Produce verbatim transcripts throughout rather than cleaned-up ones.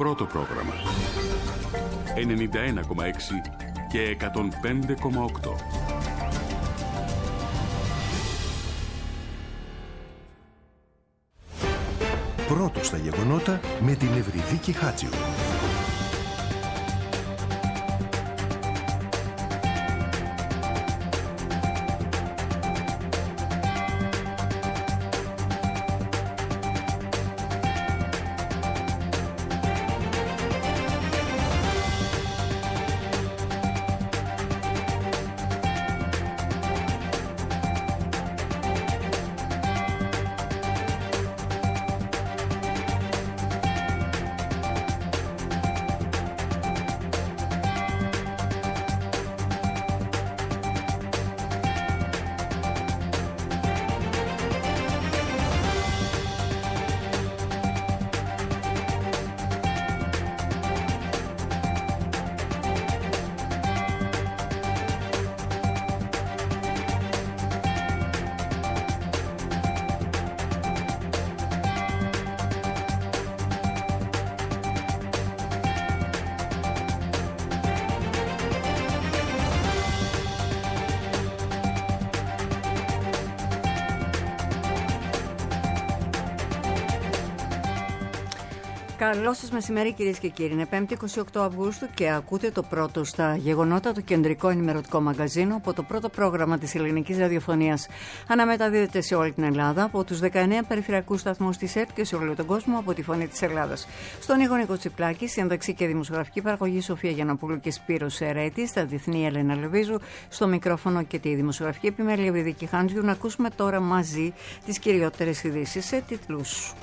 πρώτο πρόγραμμα. ενενήντα ένα κόμμα έξι και εκατόν πέντε κόμμα οκτώ. Πρώτο στα γεγονότα με την Ευρυδίκη Χάτζιου. Καλό σας μεσημέρι, κυρίες και κύριοι. Είναι πέμπτη εικοστή ογδόη Αυγούστου και ακούτε το πρώτο στα γεγονότα, το κεντρικό ενημερωτικό μαγκαζίνο από το πρώτο πρόγραμμα της ελληνικής ραδιοφωνίας. Αναμεταδίδεται σε όλη την Ελλάδα από τους δεκαεννέα περιφερειακούς σταθμούς της ΕΡΤ και σε όλο τον κόσμο από τη Φωνή της Ελλάδας. Στον ήχο Νίκο Τσιπλάκη, σύνταξη και δημοσιογραφική παραγωγή Σοφία Γιαννοπούλου και Σπύρος Ερέτη, στα διεθνή Έλενα Λεβίζου, στο μικρόφωνο και τη δημοσιογραφική επιμέλεια Ευρυδίκη Χάντζιου. Να ακούσουμε τώρα μαζί τις κυριότερες ειδήσεις σε τίτλους.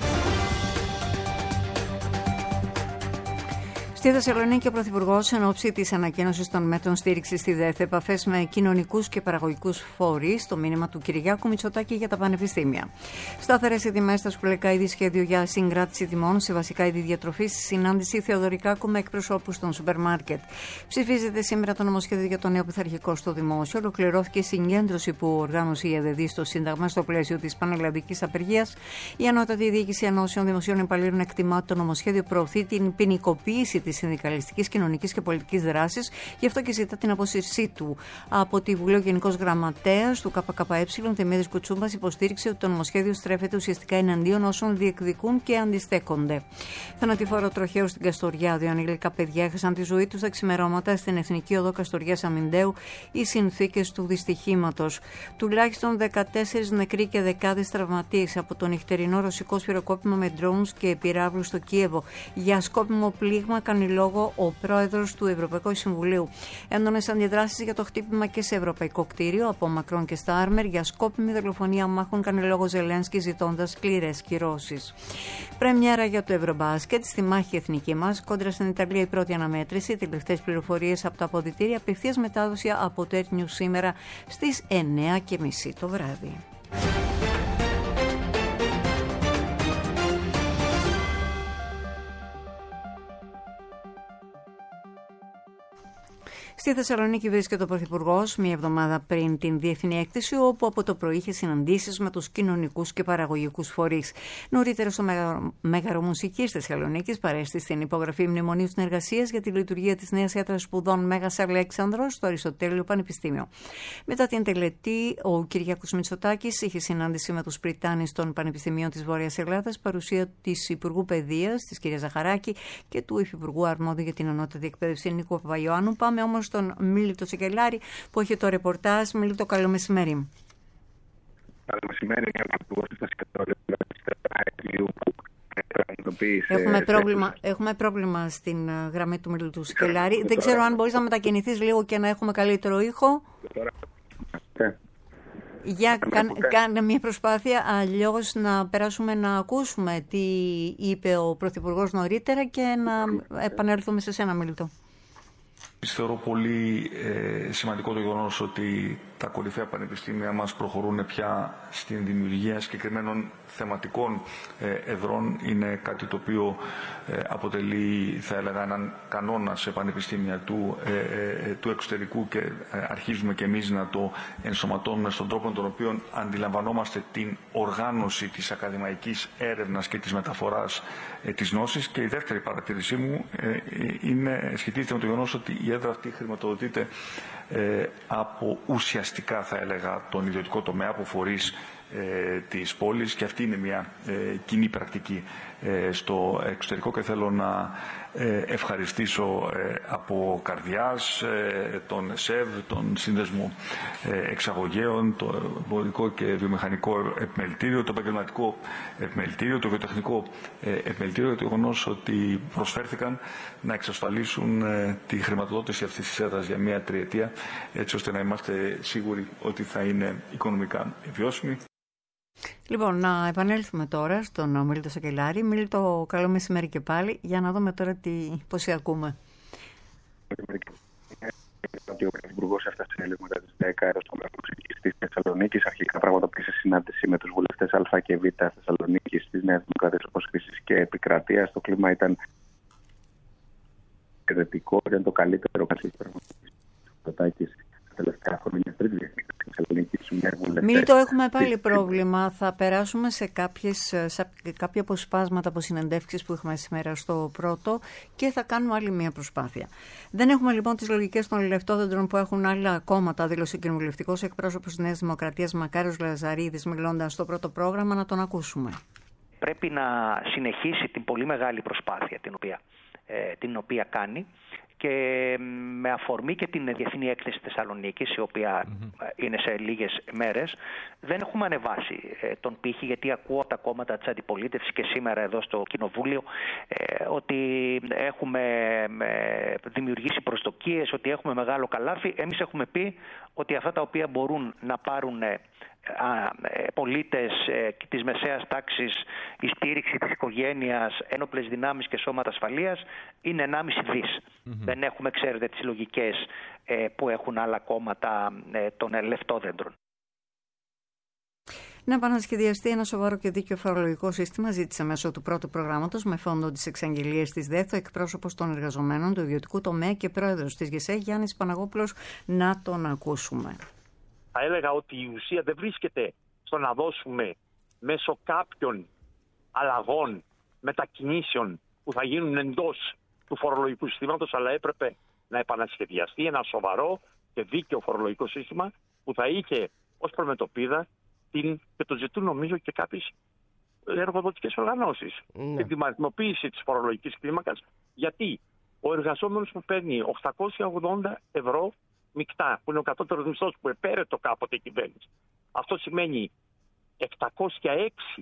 Στη Θεσσαλονίκη, ο Πρωθυπουργός, εν ώψη της ανακοίνωσης των μέτρων στήριξης στη ΔΕΘ, επαφές με κοινωνικούς και παραγωγικούς φορείς, το μήνυμα του Κυριάκου Μητσοτάκη για τα πανεπιστήμια. Σταθερές οι τιμές στα σχολικά είδη, σχέδιο για συγκράτηση τιμών σε βασικά είδη διατροφής, συνάντηση Θεοδωρικάκου με εκπροσώπους των σούπερ μάρκετ. Ψηφίζεται σήμερα το νομοσχέδιο για το νέο πειθαρχικό στο δημόσιο. Ολοκληρώθηκε η συγκέντρωση που οργάνωσε η ΕΔΔ στο Σύνταγμα στο πλαίσιο της πανελλαδικής απεργίας. Η Ανώτατη Διοίκηση Ενώσεων Δημοσίων Υπαλλήλων εκτιμά ότι το νομοσχέδιο προωθεί την ποινικοποίηση της συνδικαλιστικής, κοινωνικής και πολιτικής δράσης, γι' αυτό και ζητά την αποσύρσή του. Από τη Βουλή, ο Γενικός Γραμματέας του ΚΚΕ, Θεμίδης Κουτσούμπας, υποστήριξε ότι το νομοσχέδιο στρέφεται ουσιαστικά εναντίον όσων διεκδικούν και αντιστέκονται. Θανατηφόρο τροχαίο στην Καστοριά. Δύο ανήλικα παιδιά έχασαν τη ζωή τους τα ξημερώματα στην Εθνική Οδό Καστοριάς Αμυντέου. Οι συνθήκες του δυστυχήματος. Τουλάχιστον δεκατέσσερις νεκροί και δεκάδες τραυματίες από το νυχτερινό ρωσικό σφυροκόπημα με drones και πυράβλους στο Κίεβο. Για σκόπιμο πλήγμα κάνει λόγο ο πρόεδρος του Ευρωπαϊκού Συμβουλίου. Έντονες αντιδράσεις για το χτύπημα και σε ευρωπαϊκό κτίριο από Μακρόν και Στάρμερ. Για σκόπιμη δολοφονία μάχων κάνει λόγο Ζελένσκι, ζητώντας σκληρές κυρώσεις. Πρεμιέρα για το Ευρωμπάσκετ στη μάχη εθνική μας. Κόντρα στην Ιταλία η πρώτη αναμέτρηση. Τελευταίες πληροφορίες από τα αποδυτήρια. Απευθείας μετάδοση από το Air News σήμερα στις εννέα και μισή το βράδυ. Στη Θεσσαλονίκη βρίσκεται ο Πρωθυπουργός μία εβδομάδα πριν την διεθνή έκθεση, όπου από το πρωί είχε συναντήσεις με τους κοινωνικούς και παραγωγικούς φορείς. Νωρίτερα στο Μέγαρο Μουσικής Θεσσαλονίκης παρέστη στην υπογραφή μνημονίου συνεργασίας για τη λειτουργία της νέας έδρας σπουδών Μέγας Αλέξανδρος στο Αριστοτέλειο Πανεπιστήμιο. Μετά την τελετή, ο Κυριάκος Μητσοτάκης είχε συνάντηση με τους πριτάνεις των Πανεπιστημίων της Βόρειας Ελλάδας, παρουσία της Υπουργού Παιδείας, της κυρίας Ζαχαράκη, και του Υφυπουργού Αρμόδιου για την Ανώτατη Εκπαίδευση Νίκου Παπαϊωάννου. Πάμε όμως στον Μίλητο Σεκελάρη που έχει το ρεπορτάζ. Μίλητο, καλό μεσημέρι. Καλό μεσημέρι, Έχουμε πρόβλημα, έχουμε πρόβλημα στην γραμμή του Μίλητου Σεκελάρη. Δεν ξέρω αν μπορείς να μετακινηθείς λίγο και να έχουμε καλύτερο ήχο. Για κάν, κάνε μια προσπάθεια, αλλιώς να περάσουμε να ακούσουμε τι είπε ο Πρωθυπουργός νωρίτερα και να επανέλθουμε σε σένα, Μίλητο. Θεωρώ πολύ ε, σημαντικό το γεγονός ότι τα κορυφαία πανεπιστήμια μας προχωρούν πια στην δημιουργία συγκεκριμένων θεματικών ε, εδρών. Είναι κάτι το οποίο ε, αποτελεί, θα έλεγα, έναν κανόνα σε πανεπιστήμια του, ε, ε, του εξωτερικού και ε, αρχίζουμε και εμείς να το ενσωματώνουμε στον τρόπο τον οποίο αντιλαμβανόμαστε την οργάνωση της ακαδημαϊκής έρευνας και της μεταφοράς ε, της γνώσης. Και η δεύτερη παρατήρησή μου ε, είναι, σχετίζεται με το γεγονός ότι η έδρα αυτή χρηματοδοτείται ε, από ουσιαστικά, θα έλεγα, τον ιδιωτικό τομέα, από φορείς ε, της πόλης, και αυτή είναι μια ε, κοινή πρακτική ε, στο εξωτερικό και θέλω να ε, ευχαριστήσω ε, από καρδιάς ε, τον ΣΕΒ, τον Σύνδεσμο ε, Εξαγωγέων, το Εμπορικό και Βιομηχανικό Επιμελητήριο, το Επαγγελματικό Επιμελητήριο, το Βιοτεχνικό ε, Επιμελητήριο, για το γεγονός ότι προσφέρθηκαν να εξασφαλίσουν ε, τη χρηματοδότηση αυτής της έδρας για μια τριετία, έτσι ώστε να είμαστε σίγουροι ότι θα είναι οικονομικά βιώσιμη. Λοιπόν, να επανέλθουμε τώρα στον Μίλτο Σακελάρη. Μίλτο, καλό μεσημέρι και πάλι, για να δούμε τώρα τι, πώς σε ακούμε. Ότι ο Πρωθυπουργός έφτασε λίγο μετά τις δέκα στο Μέγαρο της Θεσσαλονίκης. Αρχικά πραγματοποίησε συνάντηση με τους βουλευτές Α και Β Θεσσαλονίκης της Νέας Δημοκρατίας Αποσχήσης και Επικρατείας. Το κλίμα ήταν εξαιρετικό, ήταν το καλύτερο καθήκον της τελευταία χρόνια. Τρίτη Μίλτο, έχουμε πάλι πρόβλημα. Θα περάσουμε σε, κάποιες, σε κάποια αποσπάσματα από συνεντεύξεις που είχαμε σήμερα στο πρώτο και θα κάνουμε άλλη μια προσπάθεια. Δεν έχουμε λοιπόν τις λογικές των λεπτόδεντρων που έχουν άλλα κόμματα, δήλωσε ο κοινοβουλευτικός εκπρόσωπος της Νέας Δημοκρατίας Μακάριος Λαζαρίδης, μιλώντας στο πρώτο πρόγραμμα. Να τον ακούσουμε. Πρέπει να συνεχίσει την πολύ μεγάλη προσπάθεια την οποία, ε, την οποία κάνει, και με αφορμή και την Διεθνή Έκθεση Θεσσαλονίκης, η οποία mm-hmm. είναι σε λίγες μέρες, δεν έχουμε ανεβάσει ε, τον πύχη, γιατί ακούω τα κόμματα της αντιπολίτευσης και σήμερα εδώ στο Κοινοβούλιο ε, ότι έχουμε ε, δημιουργήσει προσδοκίες, ότι έχουμε μεγάλο καλάθι. Εμείς έχουμε πει ότι αυτά τα οποία μπορούν να πάρουν ε, πολίτες ε, της μεσαίας τάξης, η στήριξη της οικογένειας, ένοπλες δυνάμεις και σώματα ασφαλείας, είναι ενάμιση δις. Mm-hmm. Δεν έχουμε, ξέρετε, τις λογικές ε, που έχουν άλλα κόμματα ε, των λεφτόδεντρων. Να επανασχεδιαστεί ένα σοβαρό και δίκαιο φορολογικό σύστημα, ζήτησε μέσω του πρώτου προγράμματος με φόντο τις εξαγγελίες της ΔΕΘ ο εκπρόσωπος των εργαζομένων του ιδιωτικού τομέα και πρόεδρος της ΓΕΣΕ, Γιάννης Παναγόπουλος. Να τον ακούσουμε. Θα έλεγα ότι η ουσία δεν βρίσκεται στο να δώσουμε μέσω κάποιων αλλαγών, μετακινήσεων που θα γίνουν εντός του φορολογικού συστήματος, αλλά έπρεπε να επανασχεδιαστεί ένα σοβαρό και δίκαιο φορολογικό σύστημα που θα είχε ως προμετωπίδα την, και το ζητούν νομίζω και κάποιες εργοδοτικές οργανώσεις, mm. την δημοσιοποίηση της φορολογικής κλίμακας. Γιατί ο εργαζόμενος που παίρνει οκτακόσια ογδόντα ευρώ μεικτά, που είναι ο κατώτερος μισθός που επέρετο κάποτε η κυβέρνηση, αυτό σημαίνει επτακόσια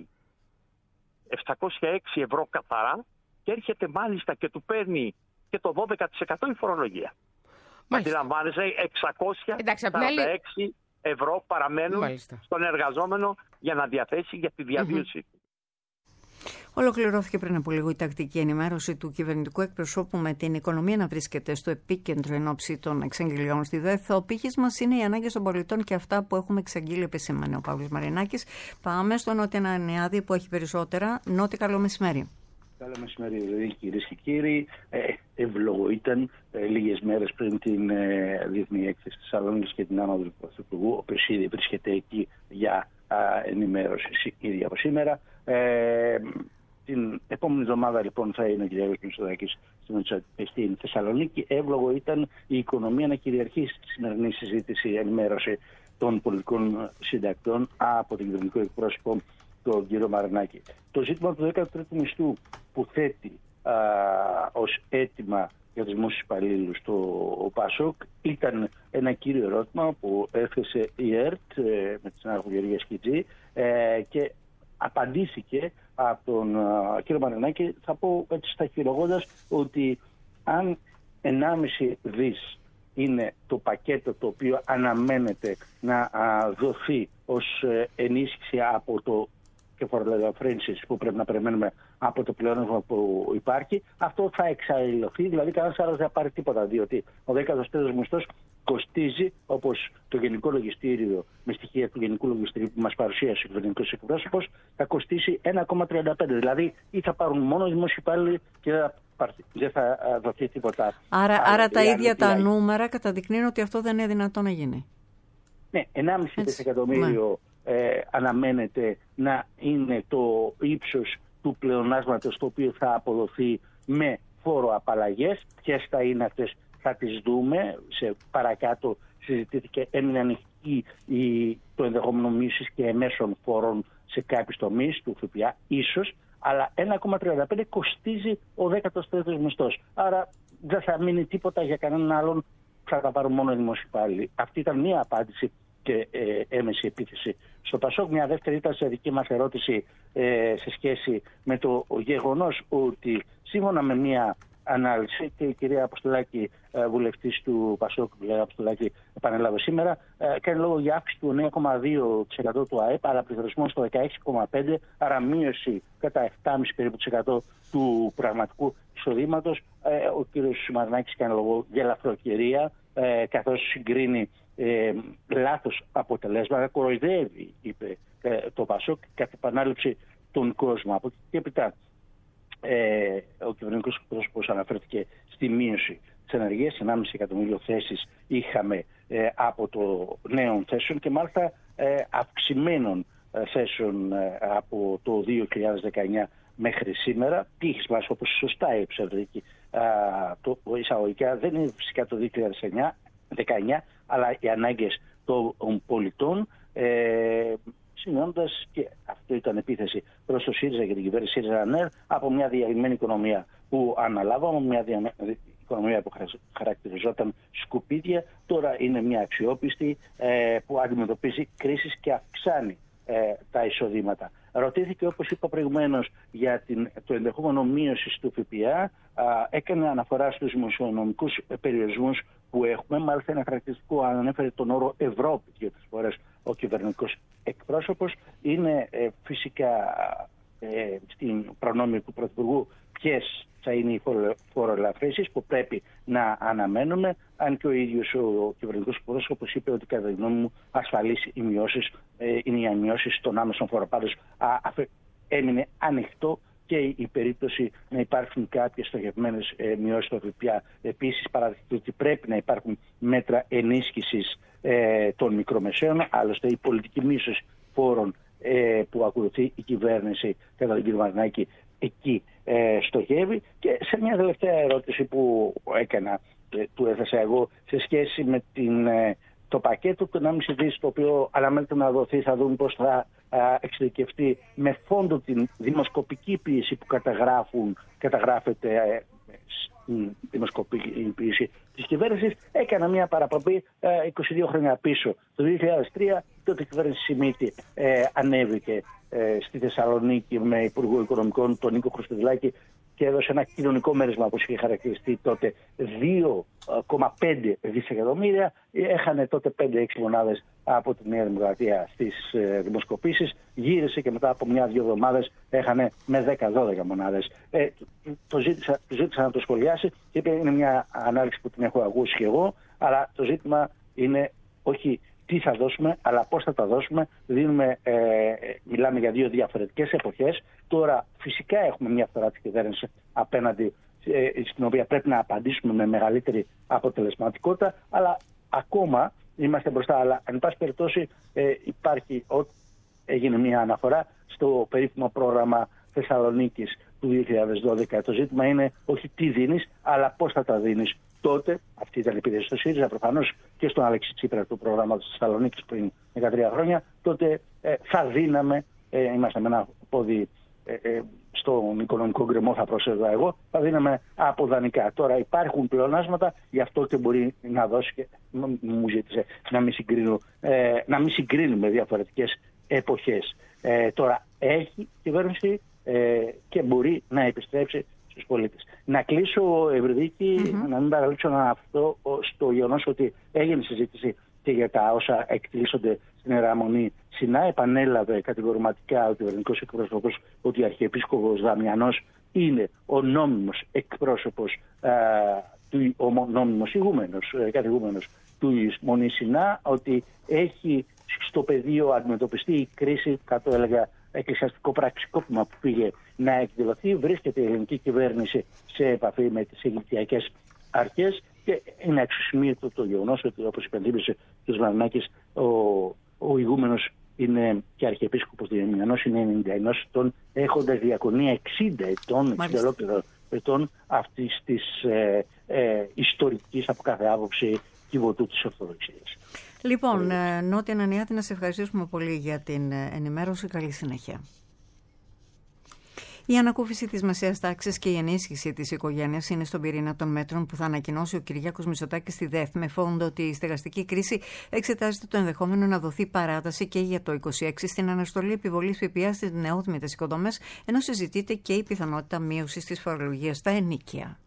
έξι ευρώ καθαρά, και έρχεται μάλιστα και του παίρνει και το δώδεκα τοις εκατό η φορολογία. Αντιλαμβάνεσαι, εξακόσια σαράντα έξι ευρώ παραμένουν μάλιστα στον εργαζόμενο για να διαθέσει για τη διαβίωση του. Ολοκληρώθηκε πριν από λίγο η τακτική ενημέρωση του κυβερνητικού εκπροσώπου με την οικονομία να βρίσκεται στο επίκεντρο εν ώψη των εξαγγελιών στη ΔΕΘ. Ο πύχης μας είναι οι ανάγκες των πολιτών και αυτά που έχουμε εξαγγείλει, επισήμανε ο Παύλος Μαρινάκης. Πάμε στο Νότια Νεάδη που έχει περισσότερα. Νότι, καλό μεσημέρι. Καλό μεσημέρι, δηλαδή, κυρίες και κύριοι. Ε, εύλογο ήταν ε, λίγες μέρες πριν την ε, Διεθνή Έκθεση της Θεσσαλονίκης και την άνοδο του Πρωθυπουργού, ο οποίος ήδη βρίσκεται εκεί για α, ενημέρωση ήδη από σήμερα. Ε, την επόμενη εβδομάδα λοιπόν θα είναι ο κ. Μητσοτάκης στην Θεσσαλονίκη. Εύλογο ήταν η οικονομία να κυριαρχήσει στη σημερινή συζήτηση, ενημέρωση των πολιτικών συντακτών από την κυβερνητικό εκπρόσωπο, τον κύριο Μαρινάκη. Το ζήτημα του δέκατου τρίτου μισθού που θέτει α, ως αίτημα για τους δημόσιους υπαλλήλους το ΠΑΣΟΚ ήταν ένα κύριο ερώτημα που έθεσε η ΕΡΤ ε, με τη συνάδελφο Γεωργία Σκιτζή ε, και απαντήθηκε από τον α, κύριο Μαρινάκη. Θα πω έτσι σταχυρωγώντας ότι αν ενάμιση δις είναι το πακέτο το οποίο αναμένεται να α, δοθεί ως ε, ενίσχυση από το και φοροελαφρύνσεις που πρέπει να περιμένουμε από το πλεόνασμα που υπάρχει, αυτό θα εξαϊλωθεί, δηλαδή κανένας άλλος δεν θα πάρει τίποτα, διότι ο δέκατος τρίτος μισθός κοστίζει, όπως το Γενικό Λογιστήριο, με στοιχεία του Γενικού Λογιστηρίου που μας παρουσίασε ο κυβερνητικός εκπρόσωπος, θα κοστίσει ένα κόμμα τριάντα πέντε. Δηλαδή ή θα πάρουν μόνο οι δημόσιοι υπάλληλοι και δεν θα, δεν θα δοθεί τίποτα. Άρα, άρα τα ίδια τα νούμερα καταδεικνύουν ότι αυτό δεν είναι δυνατό να γίνει. Ναι, ενάμιση δισεκατομμύριο ναι. ε, αναμένεται να είναι το ύψος του πλεονάσματος το οποίο θα αποδοθεί με φόρο-απαλλαγές. Ποιες θα είναι αυτές θα τις δούμε. Σε παρακάτω συζητήθηκε, έμεινε ανοιχτή το ενδεχόμενο μείωσης και εμέσων φόρων σε κάποιους τομείς του ΦΠΑ, ίσως, αλλά ένα κόμμα τριάντα πέντε κοστίζει ο δέκατος τρίτος μισθός. Άρα δεν θα μείνει τίποτα για κανέναν άλλον, θα τα πάρουν μόνο οι δημόσιοι υπάλληλοι. Αυτή ήταν μία απάντηση και ε, έμεση επίθεση στο Πασόκ. Μια δεύτερη ήταν σε δική μας ερώτηση ε, σε σχέση με το γεγονός ότι σύμφωνα με μία ανάλυση, και η κυρία Αποστολάκη, βουλευτής του Πασόκ, η κυρία Αποστολάκη, επανέλαβε σήμερα, κάνει λόγο για αύξηση του εννέα κόμμα δύο τοις εκατό του ΑΕΠ, αλλά πληθωρισμό στο δεκαέξι κόμμα πέντε τοις εκατό, άρα μείωση κατά επτά κόμμα πέντε περίπου τοις εκατό του πραγματικού εισοδήματος. Ο κύριος Μαρινάκης κάνει λόγο για ελαφροκαιρία, καθώς συγκρίνει ε, λάθος αποτελέσματα, κοροϊδεύει, είπε το Πασόκ, κατ' επανάληψη τον κόσμο. Από εκεί και έπειτα, Ε, ο κυβερνητικός εκπρόσωπος αναφέρθηκε στη μείωση της ενεργείας. ενάμιση εκατομμύριο θέσεις είχαμε ε, από το νέων θέσεων και μάλιστα ε, αυξημένων ε, θέσεων ε, από το δύο χιλιάδες δεκαεννιά μέχρι σήμερα. Τύχης μας, όπως σωστά είπε το εισαγωγικά, δεν είναι φυσικά το δύο χιλιάδες δεκαεννιά, αλλά οι ανάγκες των πολιτών. Ε, Σημειώνοντας, και αυτό ήταν επίθεση προς το ΣΥΡΙΖΑ και την κυβέρνηση ΣΥΡΙΖΑ-ΝΕΡ, από μια διαλυμένη οικονομία που αναλάβαμε, μια δια... οικονομία που χαρακτηριζόταν σκουπίδια, τώρα είναι μια αξιόπιστη ε, που αντιμετωπίζει κρίσεις και αυξάνει ε, τα εισοδήματα. Ρωτήθηκε, όπως είπα προηγουμένως, για την, το ενδεχόμενο μείωσης του ΦΠΑ, α, έκανε αναφορά στους δημοσιονομικούς περιορισμούς που έχουμε. Μάλιστα, ένα χαρακτηριστικό, αν ανέφερε τον όρο Ευρώπη δύο-τρεις φορές ο κυβερνητικός εκπρόσωπος, είναι ε, φυσικά ε, στην προνόμιο του Πρωθυπουργού ποιες θα είναι οι φοροελαφρύνσεις που πρέπει να αναμένουμε, αν και ο ίδιος ο κυβερνητικός εκπρόσωπος είπε ότι κατά τη γνώμη μου ασφαλείς οι μειώσεις ε, είναι οι μειώσεις των άμεσων φοροπάδων. Έμεινε ανοιχτό και η περίπτωση να υπάρχουν κάποιες στοχευμένες ε, μειώσεις στο ΦΠΑ. Επίσης, παραδεχτεί ότι πρέπει να υπάρχουν μέτρα ενίσχυσης ε, των μικρομεσαίων. Άλλωστε, η πολιτική μείωση φόρων ε, που ακολουθεί η κυβέρνηση κατά τον κύριο Μαρινάκη εκεί ε, στοχεύει. Και σε μια τελευταία ερώτηση που έκανα, ε, του έθεσα εγώ, σε σχέση με την, ε, το πακέτο του ενάμιση δις, το οποίο αναμένεται να δοθεί, θα δούμε πώς θα εξειδικευτεί με φόντο την δημοσκοπική πίεση που καταγράφουν, καταγράφεται ε, στην δημοσκοπική πίεση της κυβέρνησης. Έκανα μια παραπομπή ε, είκοσι δύο χρόνια πίσω. Το δύο χιλιάδες τρία, τότε η κυβέρνηση Σιμίτη ε, ανέβηκε ε, στη Θεσσαλονίκη με Υπουργό Οικονομικών τον Νίκο Χρυστοδουλάκη και έδωσε ένα κοινωνικό μέρισμα, όπως είχε χαρακτηριστεί τότε, δύο κόμμα πέντε δισεκατομμύρια. Έχανε τότε πέντε έξι μονάδες από τη Νέα Δημοκρατία στις ε, δημοσκοπήσεις. Γύρισε και μετά από μια-δύο εβδομάδες έχανε με δέκα δώδεκα μονάδες. Ε, το ζήτησα, το ζήτησα να το σχολιάσει και είπε είναι μια ανάλυση που την έχω ακούσει και εγώ, αλλά το ζήτημα είναι όχι τι θα δώσουμε, αλλά πώς θα τα δώσουμε. Δίνουμε, ε, μιλάμε για δύο διαφορετικές εποχές. Τώρα φυσικά έχουμε μια φθορά της κυβέρνησης απέναντι, ε, στην οποία πρέπει να απαντήσουμε με μεγαλύτερη αποτελεσματικότητα, αλλά ακόμα είμαστε μπροστά. Αλλά εν πάση περιπτώσει ε, υπάρχει, ό, έγινε μια αναφορά στο περίφημο πρόγραμμα Θεσσαλονίκης του δύο χιλιάδες δώδεκα. Το ζήτημα είναι όχι τι δίνεις, αλλά πώς θα τα δίνεις. Τότε, αυτή ήταν η επίθεση στο ΣΥΡΙΖΑ, προφανώς και στον Αλέξη Τσίπρα του προγράμματος της Θεσσαλονίκης πριν δεκατρία χρόνια, τότε ε, θα δίναμε, ε, είμαστε με ένα πόδι ε, ε, στον οικονομικό γκρεμό, θα προσέδω εγώ, θα δίναμε από δανεικά. Τώρα υπάρχουν πλεονάσματα, γι' αυτό και μπορεί να δώσει, και μου ζήτησε να μην, συγκρίνω, ε, να μην συγκρίνουμε διαφορετικές εποχές. Ε, τώρα έχει κυβέρνηση ε, και μπορεί να επιστρέψει στους πολίτες. Να κλείσω, Ευρυδίκη, mm-hmm. να μην παραλείψω να αυτό στο γεγονός ότι έγινε συζήτηση και για τα όσα εκτελήσονται στην Ιερά Σινά. Επανέλαβε κατηγορηματικά ο κυβερνητικός εκπρόσωπος ότι ο Αρχιεπίσκοπος Δαμιανός είναι ο νόμιμος εκπρόσωπος, α, του, ο νόμιμος ηγούμενος, κατηγούμενος του Μονής Σινά, ότι έχει στο πεδίο αντιμετωπιστεί η κρίση, κάτω έλεγα εκκλησιαστικό πραξικόπημα που πήγε να εκδηλωθεί. Βρίσκεται η ελληνική κυβέρνηση σε επαφή με τις Αιγυπτιακές αρχές και είναι αξιοσημείωτο το γεγονός ότι, όπως υπενθύμισε ο κ. Βαρνάκης, ο, ο ηγούμενος είναι και Αρχιεπίσκοπος Δαμιανός, είναι ενενήντα ενός ετών, έχοντας διακονία εξήντα ετών, εξήντα ολόκληρων ετών αυτής της ε, ε, ιστορικής από κάθε άποψη κυβωτού της Ορθοδοξίας. Λοιπόν, ε, Νότια Ανανιάτη, να σε ευχαριστήσουμε πολύ για την ενημέρωση. Καλή συνέχεια. Η ανακούφιση της μεσαίας τάξης και η ενίσχυση της οικογένειας είναι στον πυρήνα των μέτρων που θα ανακοινώσει ο Κυριάκος Μητσοτάκης στη ΔΕΘ, με φόντο ότι η στεγαστική κρίση εξετάζεται το ενδεχόμενο να δοθεί παράταση και για το είκοσι έξι στην αναστολή επιβολής ΦΠΑ στις νεόδημητες οικοδομές, ενώ συζητείται και η πιθανότητα μείωσης της φορολογίας στα ενοίκια.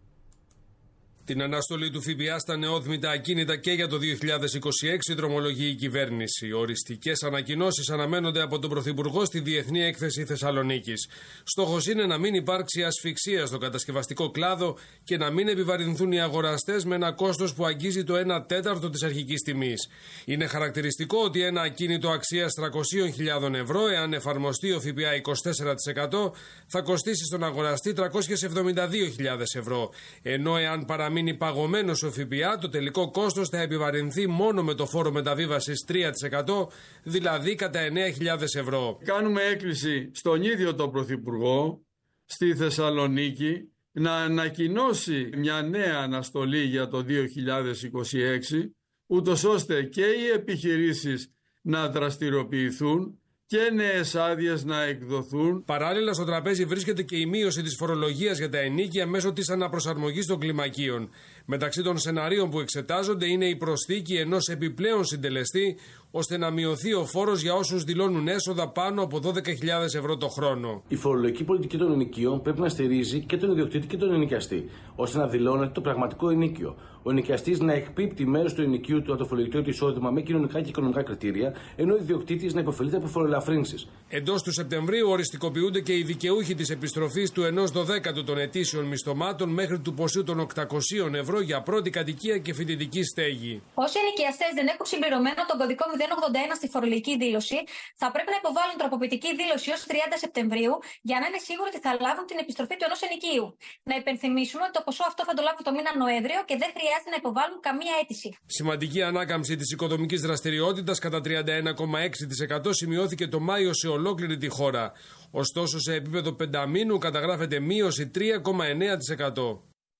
Την αναστολή του ΦΠΑ στα νεόδμητα ακίνητα και για το δύο χιλιάδες είκοσι έξι δρομολογεί η κυβέρνηση. Οριστικές ανακοινώσεις αναμένονται από τον Πρωθυπουργό στη Διεθνή Έκθεση Θεσσαλονίκης. Στόχος είναι να μην υπάρξει ασφυξία στο κατασκευαστικό κλάδο και να μην επιβαρυνθούν οι αγοραστές με ένα κόστος που αγγίζει το ένα τέταρτο της αρχικής τιμής. Είναι χαρακτηριστικό ότι ένα ακίνητο αξίας τριακόσιες χιλιάδες ευρώ, εάν εφαρμοστεί ο ΦΠΑ είκοσι τέσσερα τοις εκατό, θα κοστίσει στον αγοραστή τριακόσιες εβδομήντα δύο χιλιάδες ευρώ. Ενώ εάν παραμείνει είναι παγωμένος ο ΦΠΑ, το τελικό κόστος θα επιβαρυνθεί μόνο με το φόρο μεταβίβασης τρία τοις εκατό, δηλαδή κατά εννέα χιλιάδες ευρώ. Κάνουμε έκκληση στον ίδιο τον Πρωθυπουργό στη Θεσσαλονίκη να ανακοινώσει μια νέα αναστολή για το δύο χιλιάδες είκοσι έξι, ούτως ώστε και οι επιχειρήσεις να δραστηριοποιηθούν και νέες άδειες να εκδοθούν. Παράλληλα, στο τραπέζι βρίσκεται και η μείωση της φορολογίας για τα ενοίκια μέσω της αναπροσαρμογής των κλιμακίων. Μεταξύ των σεναρίων που εξετάζονται είναι η προσθήκη ενός επιπλέον συντελεστή, ώστε να μειωθεί ο φόρος για όσους δηλώνουν έσοδα πάνω από δώδεκα χιλιάδες ευρώ το χρόνο. Η φορολογική πολιτική των ενοικίων πρέπει να στηρίζει και τον ιδιοκτήτη και τον ενοικιαστή, ώστε να δηλώνεται το πραγματικό ενοίκιο. Ο ενοικιαστής να εκπίπτει μέρος του ενοικίου του από το φορολογικό του εισόδημα με κοινωνικά και οικονομικά κριτήρια, ενώ ο ιδιοκτήτης να υποφελείται από φοροελαφρύνσεις. Εντός του Σεπτεμβρίου οριστικοποιούνται και οι δικαιούχοι της επιστροφής του ενός δωδέκατου των ετήσιων μισθωμάτων μέχρι του ποσού των οκτακοσίων ευρώ για πρώτη κατοικία και φοιτητική στέγη. Όσοι ενοικιαστές δεν έχουν συμπληρωμένο τον κωδικό μηδέν ογδόντα ένα στη φορολογική δήλωση, θα πρέπει να υποβάλουν τροποποιητική δήλωση ως τριάντα Σεπτεμβρίου για να είναι σίγουροι ότι θα λάβουν την επιστροφή του ενός ενοικίου. Να υπενθυμίσουμε ότι το ποσό αυτό θα το λάβουν το μήνα Νοέμβριο και δεν χρειάζεται να υποβάλουν καμία αίτηση. Σημαντική ανάκαμψη της οικοδομικής δραστηριότητας κατά τριάντα ένα κόμμα έξι τοις εκατό σημειώθηκε το Μάιο σε ολόκληρη τη χώρα. Ωστόσο, σε επίπεδο πενταμήνου καταγράφεται μείωση τρία κόμμα εννέα τοις εκατό.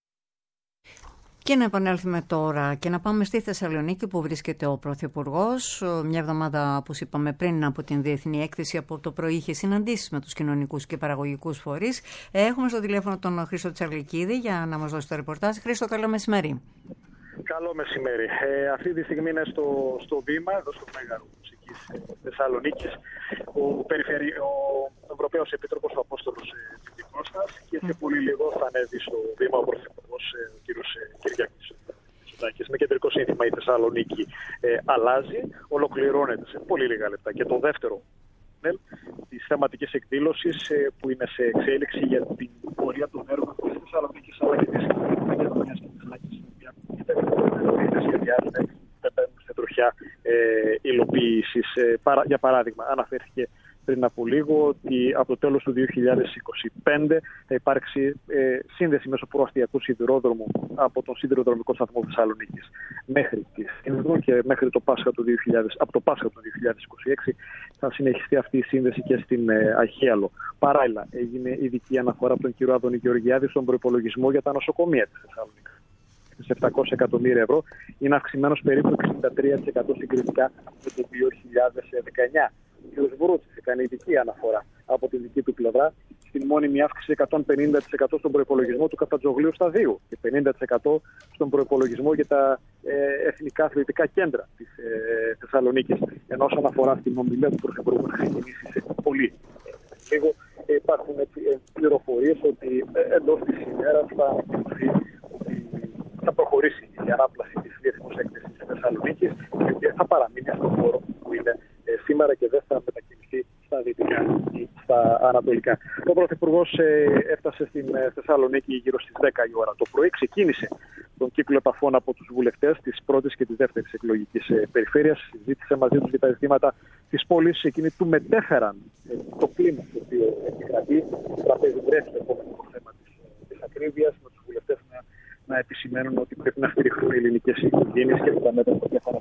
Και να επανέλθουμε τώρα και να πάμε στη Θεσσαλονίκη, που βρίσκεται ο Πρωθυπουργός. Μια εβδομάδα, όπως είπαμε πριν, από την Διεθνή Έκθεση, από το πρωί είχε συναντήσεις με τους κοινωνικούς και παραγωγικούς φορείς. Έχουμε στο τηλέφωνο τον Χρήστο Τσαρλικίδη για να μας δώσει το ρεπορτάζ. Χρήστο, καλό μεσημέρι. Καλό μεσημέρι. Ε, αυτή τη στιγμή είναι στο, στο βήμα, εδώ στο Μέγαρο Μουσικής Θεσσαλονίκης, ο, περιφερει... ο Ευρωπαίος Επίτροπος, ο Απόστολος Πεντηκώστας, και σε πολύ λίγο θα ανέβει στο βήμα ο Πρωθυπουργός, ο κ. Κυριάκος Μητσοτάκης. Με κεντρικό σύνθημα η Θεσσαλονίκη ε, αλλάζει, ολοκληρώνεται σε πολύ λίγα λεπτά και το δεύτερο της θεματικής εκδήλωσης ε, που είναι σε εξέλιξη για την πορεία των έργων της Θεσσαλονίκης αλλά και της Μακεδονίας και της Λάκης, δεν παίρνουν σε τροχιά ε, υλοποίησης. Ε, παρα, για παράδειγμα, αναφέρθηκε πριν από λίγο ότι από το τέλος του δύο χιλιάδες είκοσι πέντε θα υπάρξει ε, σύνδεση μέσω προαστιακού σιδηρόδρομου από τον σιδηροδρομικό σταθμό Θεσσαλονίκης μέχρι τη Σύνδρο και μέχρι το Πάσχα του δύο χιλιάδες, από το Πάσχα του δύο χιλιάδες είκοσι έξι θα συνεχιστεί αυτή η σύνδεση και στην ε, Αχίαλο. Παράλληλα, έγινε ειδική αναφορά από τον κύριο Άδωνη Γεωργιάδη στον προϋπολογισμό για τα νοσοκομεία της Θεσσαλονίκης. Σε επτακόσια εκατομμύρια ευρώ είναι αυξημένος περίπου εξήντα τρία τοις εκατό συγκριτικά με το δύο χιλιάδες δεκαεννιά. Ο κ. Βρούτσης έκανε ειδική αναφορά από την δική του πλευρά στην μόνιμη αύξηση εκατόν πενήντα τοις εκατό στον προϋπολογισμό του Καφτατζογλίου Σταδίου και πενήντα τοις εκατό στον προϋπολογισμό για τα ε, εθνικά αθλητικά κέντρα της ε, Θεσσαλονίκης. Ενώ όσον αφορά στην ομιλία του Πρωθυπουργού, θα ξεκινήσει σε πολύ λίγο. Ε, υπάρχουν πληροφορίες ότι ε, εντός της ημέρας θα ανακοινωθεί θα προχωρήσει η ανάπλαση της Διεθνούς Έκθεσης της Θεσσαλονίκης και θα παραμείνει στον χώρο που είναι ε, σήμερα και δεν θα μετακινηθεί στα δυτικά ή στα ανατολικά. Ο Πρωθυπουργός ε, έφτασε στην ε, Θεσσαλονίκη γύρω στις δέκα η ώρα το πρωί. Ξεκίνησε τον κύκλο επαφών από τους βουλευτές της πρώτης και της δεύτερης εκλογικής ε, περιφέρειας. Συζήτησε μαζί τους για τα ζητήματα της πόλης. Εκείνοι του μετέφεραν ε, το κλίμα το οποίο επικρατεί. Το τραπέζι βρέθηκε επόμενο το θέμα της, της ακρίβειας, με τους βουλευτές να, να επισημαίνουν ότι πρέπει να στηριχθούν οι ελληνικές οικογένειες και τα μέτρα που θα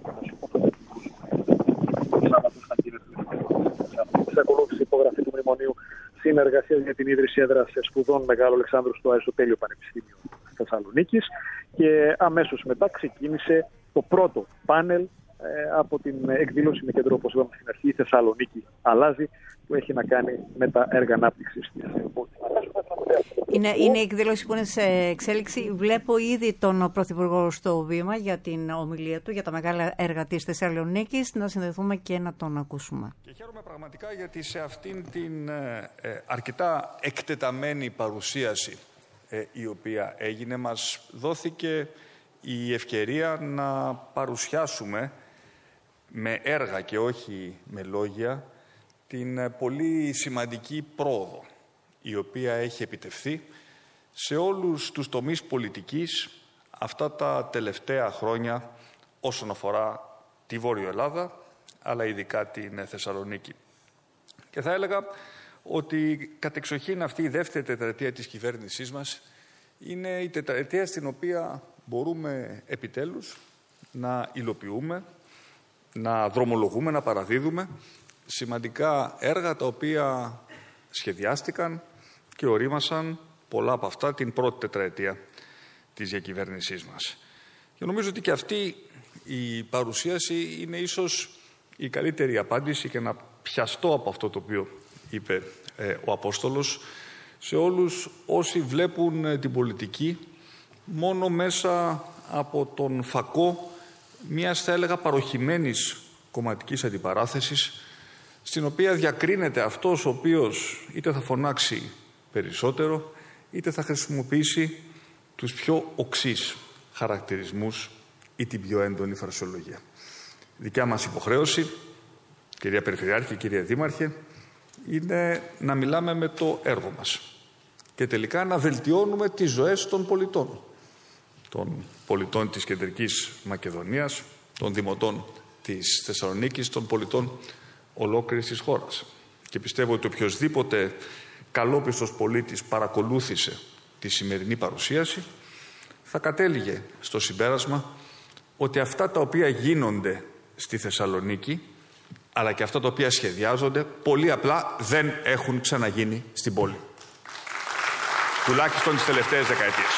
ακολούθησε η υπογραφή του Μνημονίου Συνεργασίας για την ίδρυση έδρας σπουδών Μεγάλου Αλεξάνδρου στο Αριστοτέλειο Πανεπιστήμιο Θεσσαλονίκης και αμέσως μετά ξεκίνησε το πρώτο πάνελ ε, από την εκδήλωση με κέντρο, όπως είπαμε στην αρχή, η Θεσσαλονίκη αλλάζει, που έχει να κάνει με τα έργα ανάπτυξης της πόλης. Είναι, είναι η εκδήλωση που είναι σε εξέλιξη. Βλέπω ήδη τον Πρωθυπουργό στο βήμα για την ομιλία του για τα μεγάλα έργα της Θεσσαλονίκης. Να συνδεθούμε και να τον ακούσουμε. Και χαίρομαι πραγματικά γιατί σε αυτήν την ε, ε, αρκετά εκτεταμένη παρουσίαση ε, η οποία έγινε, μας δόθηκε η ευκαιρία να παρουσιάσουμε με έργα και όχι με λόγια την ε, πολύ σημαντική πρόοδο η οποία έχει επιτευχθεί σε όλους τους τομείς πολιτικής αυτά τα τελευταία χρόνια όσον αφορά τη Βόρειο Ελλάδα, αλλά ειδικά την Θεσσαλονίκη. Και θα έλεγα ότι κατεξοχήν αυτή η δεύτερη τετραετία της κυβέρνησής μας είναι η τετραετία στην οποία μπορούμε επιτέλους να υλοποιούμε, να δρομολογούμε, να παραδίδουμε σημαντικά έργα τα οποία σχεδιάστηκαν και ορίμασαν πολλά από αυτά την πρώτη τετραετία της διακυβέρνησής μας. Και νομίζω ότι και αυτή η παρουσίαση είναι ίσως η καλύτερη απάντηση και να πιαστώ από αυτό το οποίο είπε ε, ο Απόστολος σε όλους όσοι βλέπουν ε, την πολιτική μόνο μέσα από τον φακό μιας, θα έλεγα, παροχημένης κομματικής αντιπαράθεσης, στην οποία διακρίνεται αυτός ο οποίος είτε θα φωνάξει περισσότερο, είτε θα χρησιμοποιήσει τους πιο οξύς χαρακτηρισμούς ή την πιο έντονη φρασιολογία. Δικιά μας υποχρέωση, κυρία Περιφερειάρχη, κυρία Δήμαρχε, είναι να μιλάμε με το έργο μας και τελικά να βελτιώνουμε τις ζωές των πολιτών. Των πολιτών της Κεντρικής Μακεδονίας, των δημοτών της Θεσσαλονίκης, των πολιτών ολόκληρης της χώρας. Και πιστεύω ότι οποιοσδήποτε καλόπιστος πολίτης παρακολούθησε τη σημερινή παρουσίαση θα κατέληγε στο συμπέρασμα ότι αυτά τα οποία γίνονται στη Θεσσαλονίκη, αλλά και αυτά τα οποία σχεδιάζονται, πολύ απλά δεν έχουν ξαναγίνει στην πόλη. Τουλάχιστον τις τελευταίες δεκαετίες.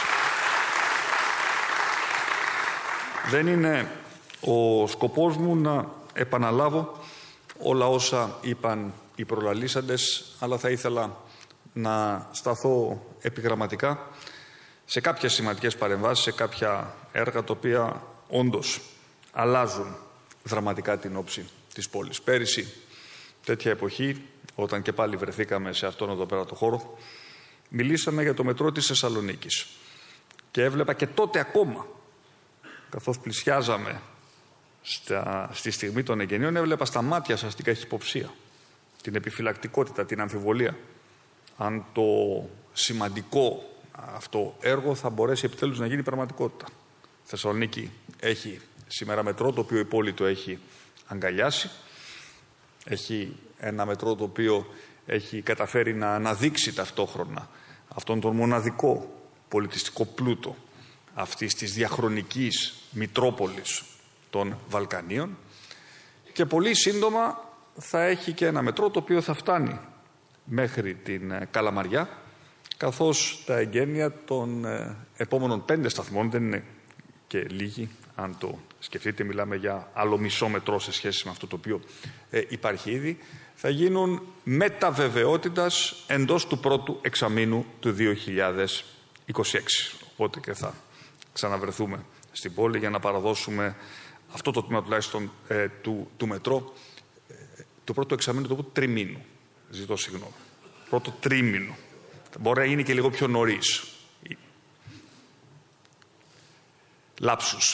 Δεν είναι ο σκοπός μου να επαναλάβω όλα όσα είπαν οι προλαλήσαντες, αλλά θα ήθελα να σταθώ επιγραμματικά σε κάποιες σημαντικές παρεμβάσεις, σε κάποια έργα τα οποία όντως αλλάζουν δραματικά την όψη της πόλης. Πέρυσι, τέτοια εποχή, όταν και πάλι βρεθήκαμε σε αυτόν εδώ πέρα το χώρο, μιλήσαμε για το μετρό της Θεσσαλονίκης. Και έβλεπα και τότε ακόμα, καθώς πλησιάζαμε στα, στη στιγμή των εγγενείων, έβλεπα στα μάτια σας την καχυποψία, την επιφυλακτικότητα, την αμφιβολία, αν το σημαντικό αυτό έργο θα μπορέσει επιτέλους να γίνει πραγματικότητα. Η Θεσσαλονίκη έχει σήμερα μετρό, το οποίο η πόλη του έχει αγκαλιάσει. Έχει ένα μετρό το οποίο έχει καταφέρει να αναδείξει ταυτόχρονα αυτόν τον μοναδικό πολιτιστικό πλούτο αυτής της διαχρονικής μητρόπολης των Βαλκανίων, και πολύ σύντομα θα έχει και ένα μετρό το οποίο θα φτάνει μέχρι την Καλαμαριά, καθώς τα εγγένεια των επόμενων πέντε σταθμών, δεν είναι και λίγοι, αν το σκεφτείτε, μιλάμε για άλλο μισό μετρό σε σχέση με αυτό το οποίο ε, υπάρχει ήδη, θα γίνουν με τα βεβαιότητας εντός του πρώτου εξαμήνου του δύο χιλιάδες είκοσι έξι. Οπότε και θα ξαναβρεθούμε στην πόλη για να παραδώσουμε αυτό το τμήμα τουλάχιστον ε, του, του μετρό, ε, το πρώτο εξαμήνου του πρώτου τριμήνου. Ζητώ συγγνώμη. Πρώτο τρίμηνο. Μπορεί να γίνει και λίγο πιο νωρίς. Λάψους.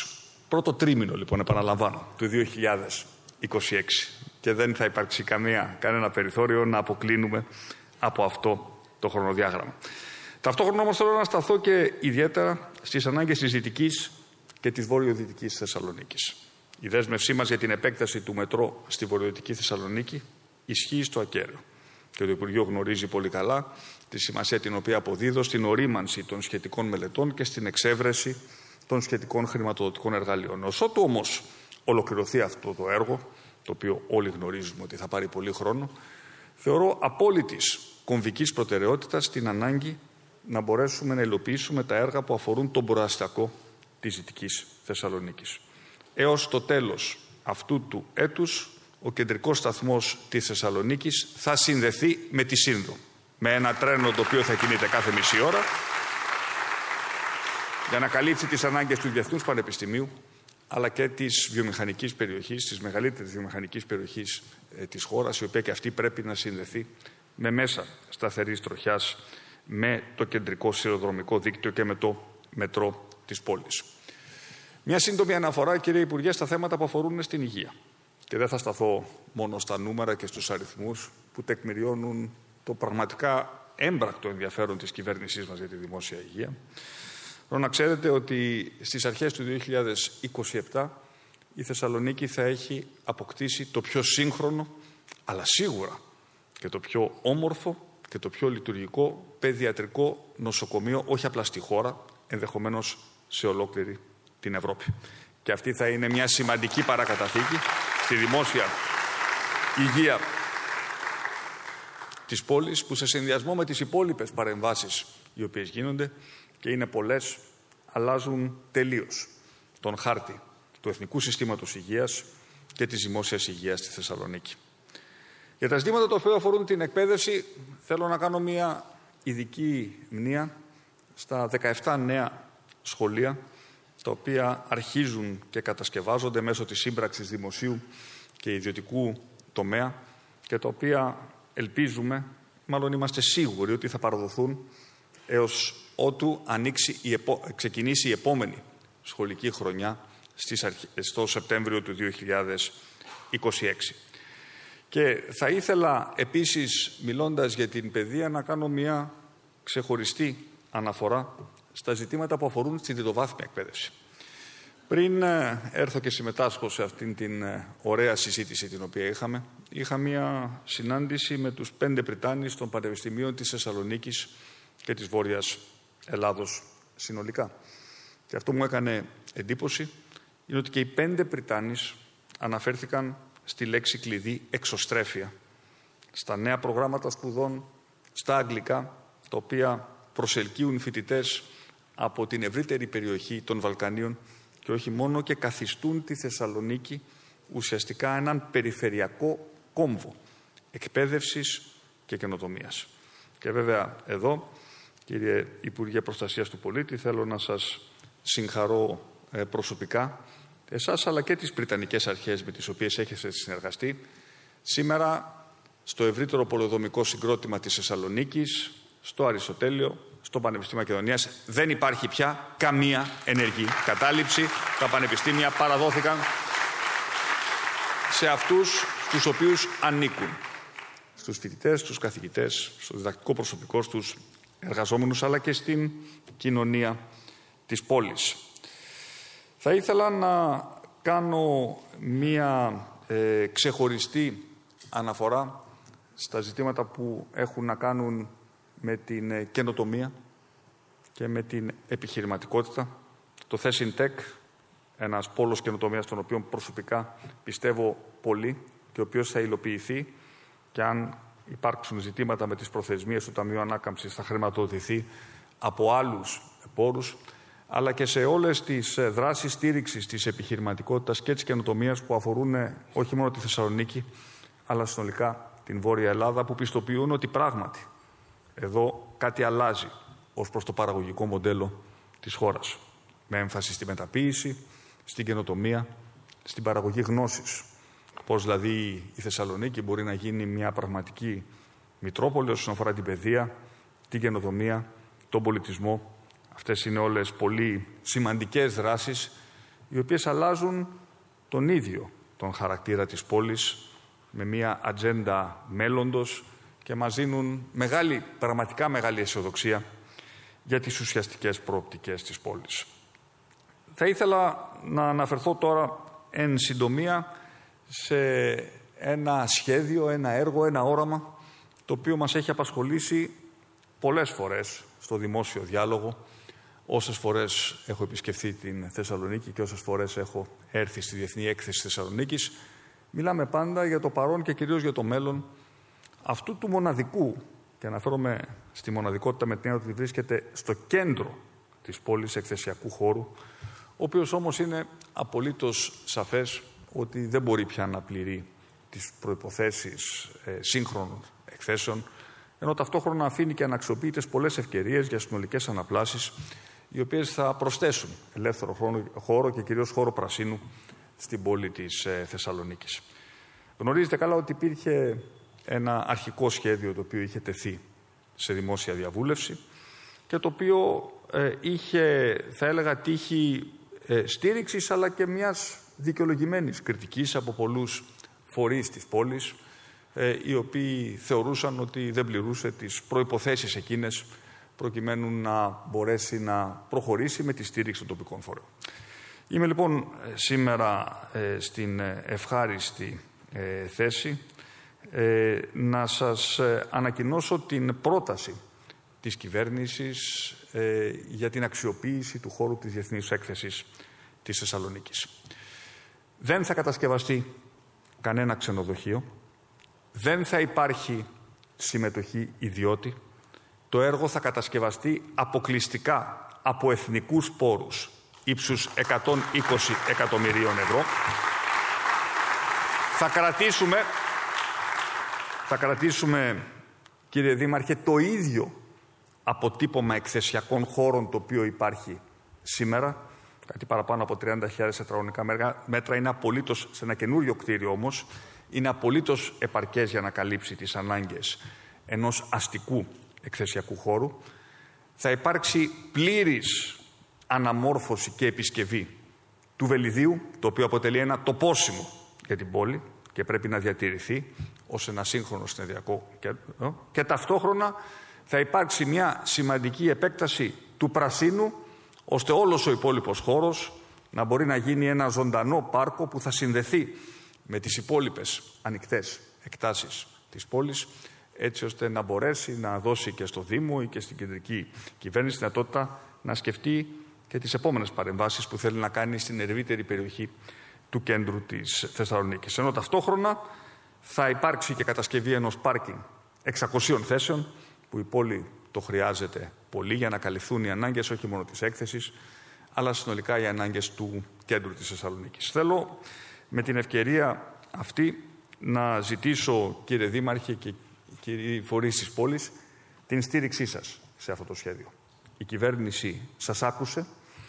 πρώτο τρίμηνο, λοιπόν, επαναλαμβάνω, του δύο χιλιάδες είκοσι έξι. Και δεν θα υπάρξει καμία, κανένα περιθώριο να αποκλίνουμε από αυτό το χρονοδιάγραμμα. Ταυτόχρονα όμως θέλω να σταθώ και ιδιαίτερα στις ανάγκες της Δυτικής και της Βορειοδυτικής Θεσσαλονίκης. Η δέσμευσή μας για την επέκταση του μετρό στη Βορειοδυτική Θεσσαλονίκη ισχύει στο ακέραιο. Και το Υπουργείο γνωρίζει πολύ καλά τη σημασία την οποία αποδίδω στην ορίμανση των σχετικών μελετών και στην εξέβρεση των σχετικών χρηματοδοτικών εργαλείων. Ωσότου όμως ολοκληρωθεί αυτό το έργο, το οποίο όλοι γνωρίζουμε ότι θα πάρει πολύ χρόνο, θεωρώ απόλυτης κομβικής προτεραιότητας την ανάγκη να μπορέσουμε να υλοποιήσουμε τα έργα που αφορούν τον προαστιακό της Δυτικής Θεσσαλονίκης. Έως το τέλος αυτού του έτους, ο κεντρικός σταθμός της Θεσσαλονίκης θα συνδεθεί με τη Σύνδο, με ένα τρένο το οποίο θα κινείται κάθε μισή ώρα, για να καλύψει τις ανάγκες του Διεθνούς Πανεπιστημίου, αλλά και της βιομηχανικής περιοχής, της μεγαλύτερης βιομηχανικής περιοχής ε, της χώρας, η οποία και αυτή πρέπει να συνδεθεί με μέσα σταθερής τροχιάς με το κεντρικό σιδηροδρομικό δίκτυο και με το μετρό της πόλης. Μια σύντομη αναφορά, κύριε Υπουργέ, στα θέματα που αφορούν στην υγεία. Και δεν θα σταθώ μόνο στα νούμερα και στους αριθμούς που τεκμηριώνουν το πραγματικά έμπρακτο ενδιαφέρον της κυβέρνησής μας για τη δημόσια υγεία. Θέλω να ξέρετε ότι στις αρχές του δύο χιλιάδες είκοσι επτά η Θεσσαλονίκη θα έχει αποκτήσει το πιο σύγχρονο, αλλά σίγουρα και το πιο όμορφο και το πιο λειτουργικό παιδιατρικό νοσοκομείο, όχι απλά στη χώρα, ενδεχομένως σε ολόκληρη την Ευρώπη. Και αυτή θα είναι μια σημαντική παρακαταθήκη στη δημόσια υγεία της πόλης, που σε συνδυασμό με τις υπόλοιπες παρεμβάσεις οι οποίες γίνονται, και είναι πολλές, αλλάζουν τελείως τον χάρτη του Εθνικού Συστήματος Υγείας και της δημόσιας υγείας στη Θεσσαλονίκη. Για τα ζητήματα τα οποία αφορούν την εκπαίδευση, θέλω να κάνω μια ειδική μνήα στα δεκαεπτά νέα σχολεία, τα οποία αρχίζουν και κατασκευάζονται μέσω της σύμπραξης δημοσίου και ιδιωτικού τομέα και τα οποία ελπίζουμε, μάλλον είμαστε σίγουροι ότι θα παραδοθούν έως ότου ανοίξει η επο... ξεκινήσει η επόμενη σχολική χρονιά στις αρχ... στο Σεπτέμβριο του δύο χιλιάδες είκοσι έξι. Και θα ήθελα επίσης, μιλώντας για την παιδεία, να κάνω μια ξεχωριστή αναφορά στα ζητήματα που αφορούν στην τριτοβάθμια εκπαίδευση. Πριν έρθω και συμμετάσχω σε αυτήν την ωραία συζήτηση την οποία είχαμε, είχα μια συνάντηση με τους πέντε πριτάνεις των πανεπιστημίων της Θεσσαλονίκης και της Βόρειας Ελλάδος συνολικά. Και αυτό μου έκανε εντύπωση είναι ότι και οι πέντε πριτάνεις αναφέρθηκαν στη λέξη κλειδί εξωστρέφεια στα νέα προγράμματα σπουδών στα αγγλικά, τα οποία προσελκύουν φοιτητές από την ευρύτερη περιοχή των Βαλκανίων και όχι μόνο, και καθιστούν τη Θεσσαλονίκη ουσιαστικά έναν περιφερειακό κόμβο εκπαίδευσης και καινοτομίας. Και βέβαια εδώ, κύριε Υπουργέ Προστασίας του Πολίτη, θέλω να σας συγχαρώ ε, προσωπικά, εσάς αλλά και τις πριτανικές αρχές με τις οποίες έχετε συνεργαστεί. Σήμερα στο ευρύτερο πολεοδομικό συγκρότημα της Θεσσαλονίκης, στο Αριστοτέλειο, στο Πανεπιστήμιο Μακεδονίας, δεν υπάρχει πια καμία ενεργή κατάληψη. Τα πανεπιστήμια παραδόθηκαν σε αυτούς στους οποίους ανήκουν. Στους φοιτητές, στους καθηγητές, στο διδακτικό προσωπικό, στους εργαζόμενους, αλλά και στην κοινωνία της πόλης. Θα ήθελα να κάνω μία ε, ξεχωριστή αναφορά στα ζητήματα που έχουν να κάνουν με την ε, καινοτομία και με την επιχειρηματικότητα. Το ThessinTech, ένας πόλος καινοτομίας, τον οποίο προσωπικά πιστεύω πολύ και ο οποίος θα υλοποιηθεί, και αν υπάρξουν ζητήματα με τις προθεσμίες του Ταμείου Ανάκαμψης θα χρηματοδοτηθεί από άλλους πόρους, αλλά και σε όλες τις δράσεις στήριξης της επιχειρηματικότητας και της καινοτομίας που αφορούν όχι μόνο τη Θεσσαλονίκη, αλλά συνολικά την Βόρεια Ελλάδα, που πιστοποιούν ότι πράγματι εδώ κάτι αλλάζει ως προς το παραγωγικό μοντέλο της χώρας, με έμφαση στη μεταποίηση, στην καινοτομία, στην παραγωγή γνώσης. Πώς δηλαδή η Θεσσαλονίκη μπορεί να γίνει μια πραγματική μητρόπολη όσον αφορά την παιδεία, την καινοτομία, τον πολιτισμό. Αυτές είναι όλες πολύ σημαντικές δράσεις, οι οποίες αλλάζουν τον ίδιο τον χαρακτήρα της πόλης με μια ατζέντα μέλλοντος και μας δίνουν μεγάλη, πραγματικά μεγάλη αισιοδοξία για τις ουσιαστικές προοπτικές της πόλης. Θα ήθελα να αναφερθώ τώρα εν συντομία σε ένα σχέδιο, ένα έργο, ένα όραμα το οποίο μας έχει απασχολήσει πολλές φορές στο δημόσιο διάλογο, όσες φορές έχω επισκεφθεί την Θεσσαλονίκη και όσες φορές έχω έρθει στη Διεθνή Έκθεση Θεσσαλονίκης. Μιλάμε πάντα για το παρόν και κυρίως για το μέλλον αυτού του μοναδικού, και αναφέρομαι στη μοναδικότητα με την έννοια ότι βρίσκεται στο κέντρο της πόλης εκθεσιακού χώρου, ο οποίος όμως είναι απολύτως σαφές ότι δεν μπορεί πια να πληρεί τις προϋποθέσεις ε, σύγχρονων εκθέσεων, ενώ ταυτόχρονα αφήνει και αναξιοποιητές πολλές ευκαιρίες για συνολικές αναπλάσεις, οι οποίες θα προσθέσουν ελεύθερο χρόνο, χώρο και κυρίως χώρο πρασίνου στην πόλη της ε, Θεσσαλονίκης. Γνωρίζετε καλά ότι υπήρχε ένα αρχικό σχέδιο το οποίο είχε τεθεί σε δημόσια διαβούλευση και το οποίο ε, είχε, θα έλεγα, τύχη ε, στήριξης αλλά και μιας δικαιολογημένης κριτικής από πολλούς φορείς της πόλης, ε, οι οποίοι θεωρούσαν ότι δεν πληρούσε τις προϋποθέσεις εκείνες προκειμένου να μπορέσει να προχωρήσει με τη στήριξη των τοπικών φορέων. Είμαι λοιπόν σήμερα ε, στην ευχάριστη ε, θέση ε, να σας ε, ανακοινώσω την πρόταση της κυβέρνησης ε, για την αξιοποίηση του χώρου της Διεθνής Έκθεσης της Θεσσαλονίκης. Δεν θα κατασκευαστεί κανένα ξενοδοχείο, δεν θα υπάρχει συμμετοχή ιδιώτη. Το έργο θα κατασκευαστεί αποκλειστικά από εθνικούς πόρους ύψους εκατόν είκοσι εκατομμυρίων ευρώ. Θα κρατήσουμε, θα κρατήσουμε, κύριε Δήμαρχε, το ίδιο αποτύπωμα εκθεσιακών χώρων το οποίο υπάρχει σήμερα. Κάτι παραπάνω από τριάντα χιλιάδες τετραγωνικά μέτρα. Είναι απολύτως, σε ένα καινούριο κτίριο όμως, είναι απολύτως επαρκές για να καλύψει τις ανάγκες ενός αστικού εκθεσιακού χώρου. Θα υπάρξει πλήρης αναμόρφωση και επισκευή του Βελιδίου, το οποίο αποτελεί ένα τοπόσιμο για την πόλη και πρέπει να διατηρηθεί ως ένα σύγχρονο συνεδριακό κέντρο, και ταυτόχρονα θα υπάρξει μια σημαντική επέκταση του πρασίνου, ώστε όλος ο υπόλοιπος χώρος να μπορεί να γίνει ένα ζωντανό πάρκο που θα συνδεθεί με τις υπόλοιπες ανοιχτές εκτάσεις της πόλης, έτσι ώστε να μπορέσει να δώσει και στο Δήμο ή και στην κεντρική κυβέρνηση δυνατότητα να σκεφτεί και τις επόμενες παρεμβάσεις που θέλει να κάνει στην ευρύτερη περιοχή του κέντρου της Θεσσαλονίκης. Ενώ ταυτόχρονα θα υπάρξει και κατασκευή ενός πάρκινγκ εξακοσίων θέσεων, που η πόλη το χρειάζεται πολύ για να καλυφθούν οι ανάγκες όχι μόνο της έκθεσης, αλλά συνολικά οι ανάγκες του κέντρου της Θεσσαλονίκης. Θέλω με την ευκαιρία αυτή να ζητήσω, κύριε Δήμαρχε και κύριοι φορείς της πόλης, την στήριξή σας σε αυτό το σχέδιο. Η κυβέρνηση σας άκουσε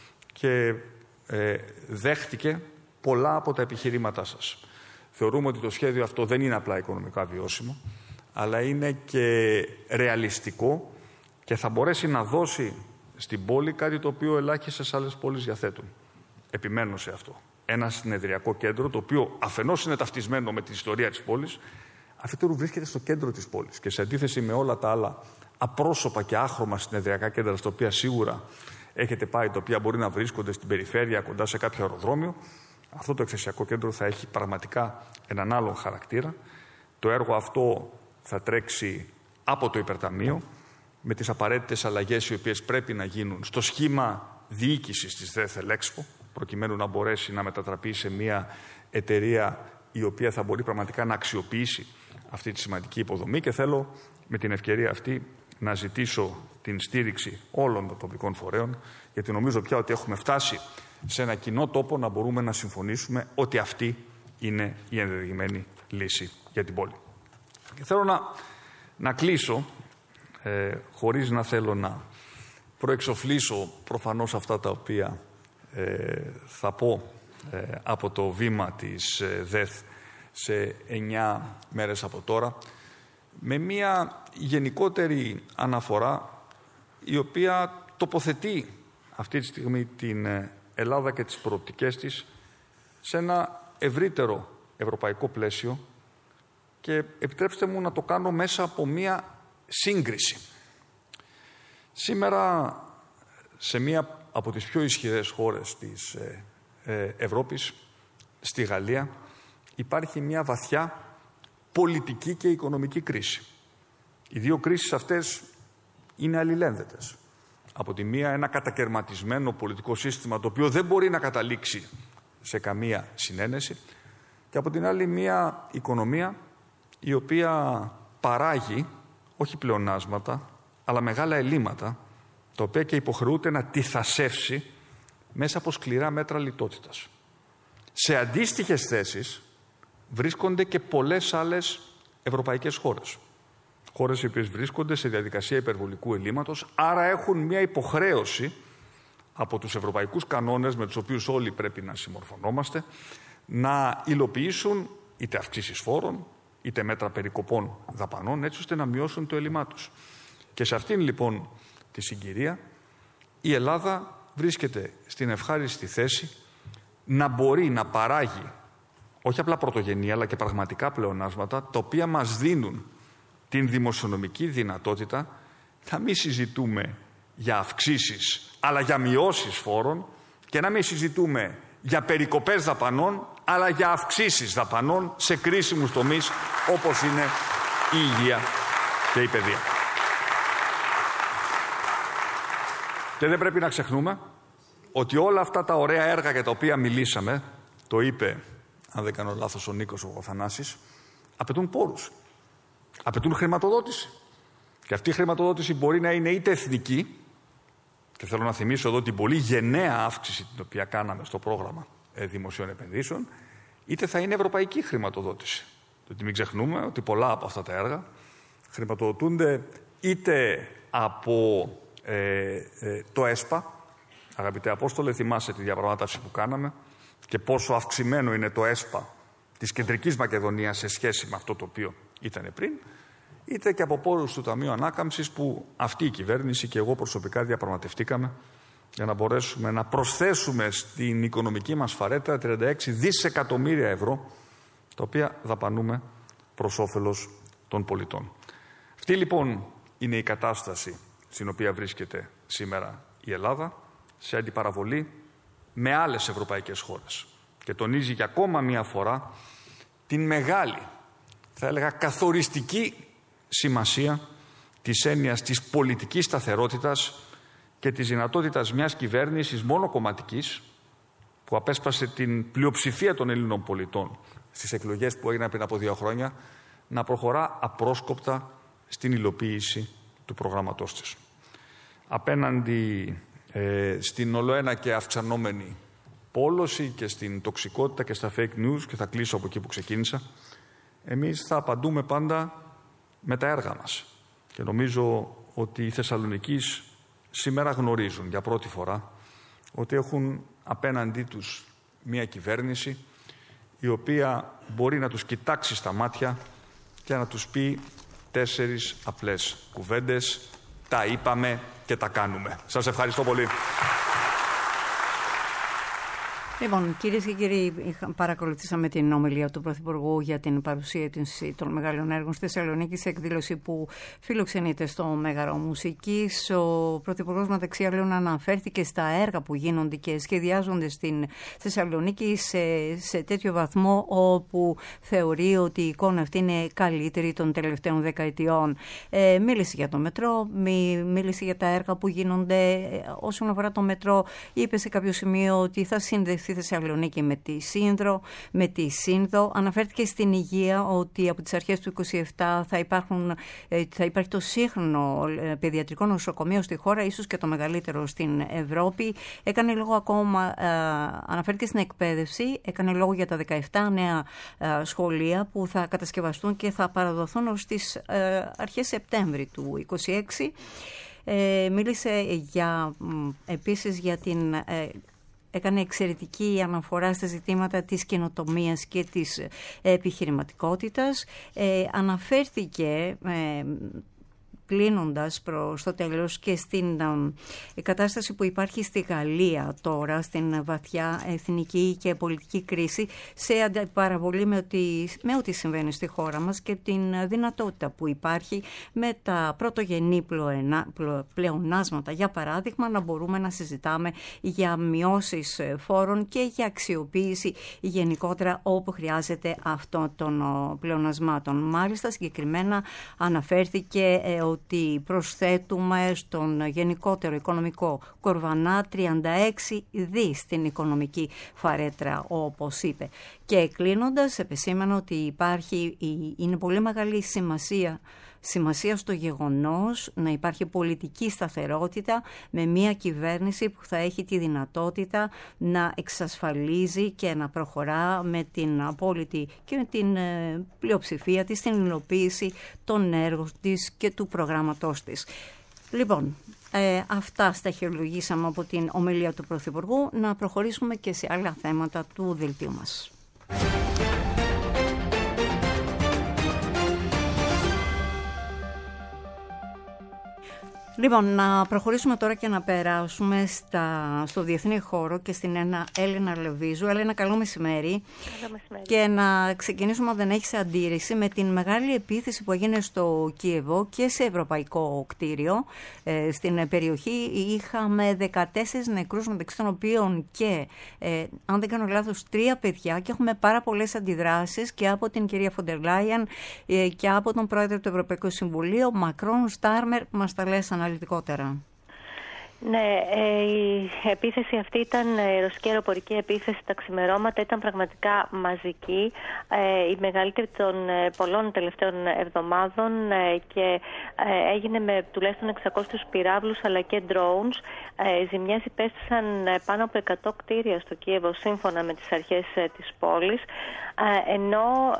και ε, δέχτηκε πολλά από τα επιχειρήματά σας. Θεωρούμε ότι το σχέδιο αυτό δεν είναι απλά οικονομικά βιώσιμο, αλλά είναι και ρεαλιστικό και θα μπορέσει να δώσει στην πόλη κάτι το οποίο ελάχιστες άλλες πόλεις διαθέτουν. Επιμένω σε αυτό. Ένα συνεδριακό κέντρο, το οποίο αφενός είναι ταυτισμένο με την ιστορία της πόλης, αφετέρου βρίσκεται στο κέντρο της πόλης και σε αντίθεση με όλα τα άλλα απρόσωπα και άχρωμα συνεδριακά κέντρα, στα οποία σίγουρα έχετε πάει, τα οποία μπορεί να βρίσκονται στην περιφέρεια κοντά σε κάποιο αεροδρόμιο, αυτό το εκθεσιακό κέντρο θα έχει πραγματικά έναν άλλον χαρακτήρα. Το έργο αυτό θα τρέξει από το υπερταμείο με τις απαραίτητες αλλαγές οι οποίες πρέπει να γίνουν στο σχήμα διοίκησης της ΔΕΘ Ελέξπο, προκειμένου να μπορέσει να μετατραπεί σε μια εταιρεία η οποία θα μπορεί πραγματικά να αξιοποιήσει αυτή τη σημαντική υποδομή, και θέλω με την ευκαιρία αυτή να ζητήσω την στήριξη όλων των τοπικών φορέων, γιατί νομίζω πια ότι έχουμε φτάσει σε ένα κοινό τόπο να μπορούμε να συμφωνήσουμε ότι αυτή είναι η ενδεδειγμένη λύση για την πόλη. Και θέλω να, να κλείσω, ε, χωρίς να θέλω να προεξοφλήσω προφανώς αυτά τα οποία ε, θα πω ε, από το βήμα της ε, ΔΕΘ σε εννιά μέρες από τώρα, με μια γενικότερη αναφορά η οποία τοποθετεί αυτή τη στιγμή την Ελλάδα και τις προοπτικές της σε ένα ευρύτερο ευρωπαϊκό πλαίσιο και επιτρέψτε μου να το κάνω μέσα από μία σύγκριση. Σήμερα, σε μία από τις πιο ισχυρές χώρες της ε, ε, Ευρώπης, στη Γαλλία, υπάρχει μία βαθιά πολιτική και οικονομική κρίση. Οι δύο κρίσεις αυτές είναι αλληλένδετες. Από τη μία ένα κατακερματισμένο πολιτικό σύστημα το οποίο δεν μπορεί να καταλήξει σε καμία συνένεση και από την άλλη μία οικονομία η οποία παράγει όχι πλεονάσματα αλλά μεγάλα ελλείμματα τα οποία και υποχρεούται να τιθασεύσει μέσα από σκληρά μέτρα λιτότητας. Σε αντίστοιχες θέσεις βρίσκονται και πολλές άλλες ευρωπαϊκές χώρες. Χώρες οι οποίες βρίσκονται σε διαδικασία υπερβολικού ελλείμματος, άρα έχουν μια υποχρέωση από τους ευρωπαϊκούς κανόνες με τους οποίους όλοι πρέπει να συμμορφωνόμαστε, να υλοποιήσουν είτε αυξήσεις φόρων, είτε μέτρα περικοπών δαπανών, έτσι ώστε να μειώσουν το έλλειμμά τους. Και σε αυτήν λοιπόν τη συγκυρία η Ελλάδα βρίσκεται στην ευχάριστη θέση να μπορεί να παράγει όχι απλά πρωτογενή αλλά και πραγματικά πλεονάσματα τα οποία μας δίνουν την δημοσιονομική δυνατότητα να μην συζητούμε για αυξήσεις αλλά για μειώσεις φόρων και να μην συζητούμε για περικοπές δαπανών αλλά για αυξήσεις δαπανών σε κρίσιμους τομείς όπως είναι η υγεία και η παιδεία. Και δεν πρέπει να ξεχνούμε ότι όλα αυτά τα ωραία έργα για τα οποία μιλήσαμε, το είπε, αν δεν κάνω λάθος, ο Νίκος ο Θανάσης, απαιτούν πόρους, απαιτούν χρηματοδότηση. Και αυτή η χρηματοδότηση μπορεί να είναι είτε εθνική, και θέλω να θυμίσω εδώ την πολύ γενναία αύξηση την οποία κάναμε στο πρόγραμμα δημοσίων επενδύσεων, είτε θα είναι ευρωπαϊκή χρηματοδότηση. Διότι μην ξεχνούμε ότι πολλά από αυτά τα έργα χρηματοδοτούνται είτε από ε, ε, το ΕΣΠΑ. Αγαπητέ Απόστολε, θυμάσαι τη διαπραγμάτευση που κάναμε και πόσο αυξημένο είναι το ΕΣΠΑ της Κεντρικής Μακεδονίας σε σχέση με αυτό το οποίο ήταν πριν, είτε και από πόρους του Ταμείου Ανάκαμψης που αυτή η κυβέρνηση και εγώ προσωπικά διαπραγματευτήκαμε για να μπορέσουμε να προσθέσουμε στην οικονομική μας φαρέτρα τριάντα έξι δισεκατομμύρια ευρώ, τα οποία δαπανούμε προς όφελος των πολιτών. Αυτή λοιπόν είναι η κατάσταση στην οποία βρίσκεται σήμερα η Ελλάδα, σε αντιπαραβολή με άλλες ευρωπαϊκές χώρες. Και τονίζει για ακόμα μία φορά την μεγάλη, θα έλεγα καθοριστική σημασία της έννοιας της πολιτικής σταθερότητας και της δυνατότητας μιας κυβέρνησης μονοκομματικής που απέσπασε την πλειοψηφία των Ελλήνων πολιτών στις εκλογές που έγιναν πριν από δύο χρόνια να προχωρά απρόσκοπτα στην υλοποίηση του προγράμματός της. Απέναντι ε, στην ολοένα και αυξανόμενη πόλωση και στην τοξικότητα και στα fake news, και θα κλείσω από εκεί που ξεκίνησα, εμείς θα απαντούμε πάντα με τα έργα μας. Και νομίζω ότι οι Θεσσαλονικείς σήμερα γνωρίζουν για πρώτη φορά ότι έχουν απέναντί τους μια κυβέρνηση η οποία μπορεί να τους κοιτάξει στα μάτια και να τους πει τέσσερις απλές κουβέντες: τα είπαμε και τα κάνουμε. Σας ευχαριστώ πολύ. Λοιπόν, κυρίες και κύριοι, παρακολουθήσαμε την ομιλία του Πρωθυπουργού για την παρουσίαση των μεγάλων έργων στη Θεσσαλονίκη σε εκδήλωση που φιλοξενείται στο Μέγαρο Μουσικής. Ο Πρωθυπουργός, μεταξύ άλλων, αναφέρθηκε στα έργα που γίνονται και σχεδιάζονται στην Θεσσαλονίκη σε, σε τέτοιο βαθμό όπου θεωρεί ότι η εικόνα αυτή είναι καλύτερη των τελευταίων δεκαετιών. Ε, μίλησε για το μετρό, μί, μίλησε για τα έργα που γίνονται. Όσον αφορά το μετρό, είπε σε κάποιο σημείο ότι θα συνδεθεί στη Θεσσαλονίκη με τη Σύνδρο, με τη Σύνδο. Αναφέρθηκε στην υγεία ότι από τις αρχές του είκοσι επτά θα, υπάρχουν, θα υπάρχει το σύγχρονο παιδιατρικό νοσοκομείο στη χώρα, ίσως και το μεγαλύτερο στην Ευρώπη. Έκανε λόγο ακόμα, αναφέρθηκε στην εκπαίδευση, έκανε λόγο για τα δεκαεπτά νέα σχολεία που θα κατασκευαστούν και θα παραδοθούν ως τις αρχές Σεπτέμβρη του είκοσι έξι. Μίλησε για, επίσης για την... Έκανε εξαιρετική αναφορά στα ζητήματα της καινοτομίας και της επιχειρηματικότητας. Ε, αναφέρθηκε ε, κλείνοντας προς το τέλος και στην ε, κατάσταση που υπάρχει στη Γαλλία τώρα, στην βαθιά εθνική και πολιτική κρίση, σε αντιπαραβολή με ό,τι, με ό,τι συμβαίνει στη χώρα μας και την δυνατότητα που υπάρχει με τα πρωτογενή πλεονά, πλεονάσματα, για παράδειγμα, να μπορούμε να συζητάμε για μειώσεις φόρων και για αξιοποίηση γενικότερα όπου χρειάζεται αυτών των πλεονασμάτων. Μάλιστα, συγκεκριμένα αναφέρθηκε ε, ότι προσθέτουμε στον γενικότερο οικονομικό κορβανά τριάντα έξι δις στην οικονομική φαρέτρα, όπως είπε. Και κλείνοντας, επισήμανα ότι υπάρχει, είναι πολύ μεγάλη σημασία Σημασία στο γεγονός να υπάρχει πολιτική σταθερότητα με μια κυβέρνηση που θα έχει τη δυνατότητα να εξασφαλίζει και να προχωρά με την απόλυτη και με την πλειοψηφία της στην υλοποίηση των έργων της και του προγράμματός της. Λοιπόν, ε, αυτά σταχυολογήσαμε από την ομιλία του Πρωθυπουργού. Να προχωρήσουμε και σε άλλα θέματα του δελτίου μας. Λοιπόν, να προχωρήσουμε τώρα και να περάσουμε στα, στο διεθνή χώρο και στην ένα Έλενα Λεβίζου. Έλενα, καλό μεσημέρι. Καλό μεσημέρι. Και να ξεκινήσουμε, αν δεν έχεις αντίρρηση, με την μεγάλη επίθεση που έγινε στο Κίεβο και σε ευρωπαϊκό κτίριο. Ε, στην περιοχή είχαμε δεκατέσσερις νεκρούς, μεταξύ των οποίων και, ε, αν δεν κάνω λάθος, τρία παιδιά, και έχουμε πάρα πολλές αντιδράσεις και από την κυρία Φοντερ Λάιεν ε, και από τον πρόεδρο του Ευρωπαϊκού Συμβουλίου, Μακρόν, Στάρμερ. Μας τα λες αναλυτικότερα. Ναι, η επίθεση αυτή ήταν η ρωσική αεροπορική επίθεση τα ξημερώματα, ήταν πραγματικά μαζική, η μεγαλύτερη των πολλών τελευταίων εβδομάδων και έγινε με τουλάχιστον εξακόσιους πυράβλους αλλά και drones. Οι ζημιές υπέστησαν πάνω από εκατό κτίρια στο Κίεβο σύμφωνα με τις αρχές της πόλης, ενώ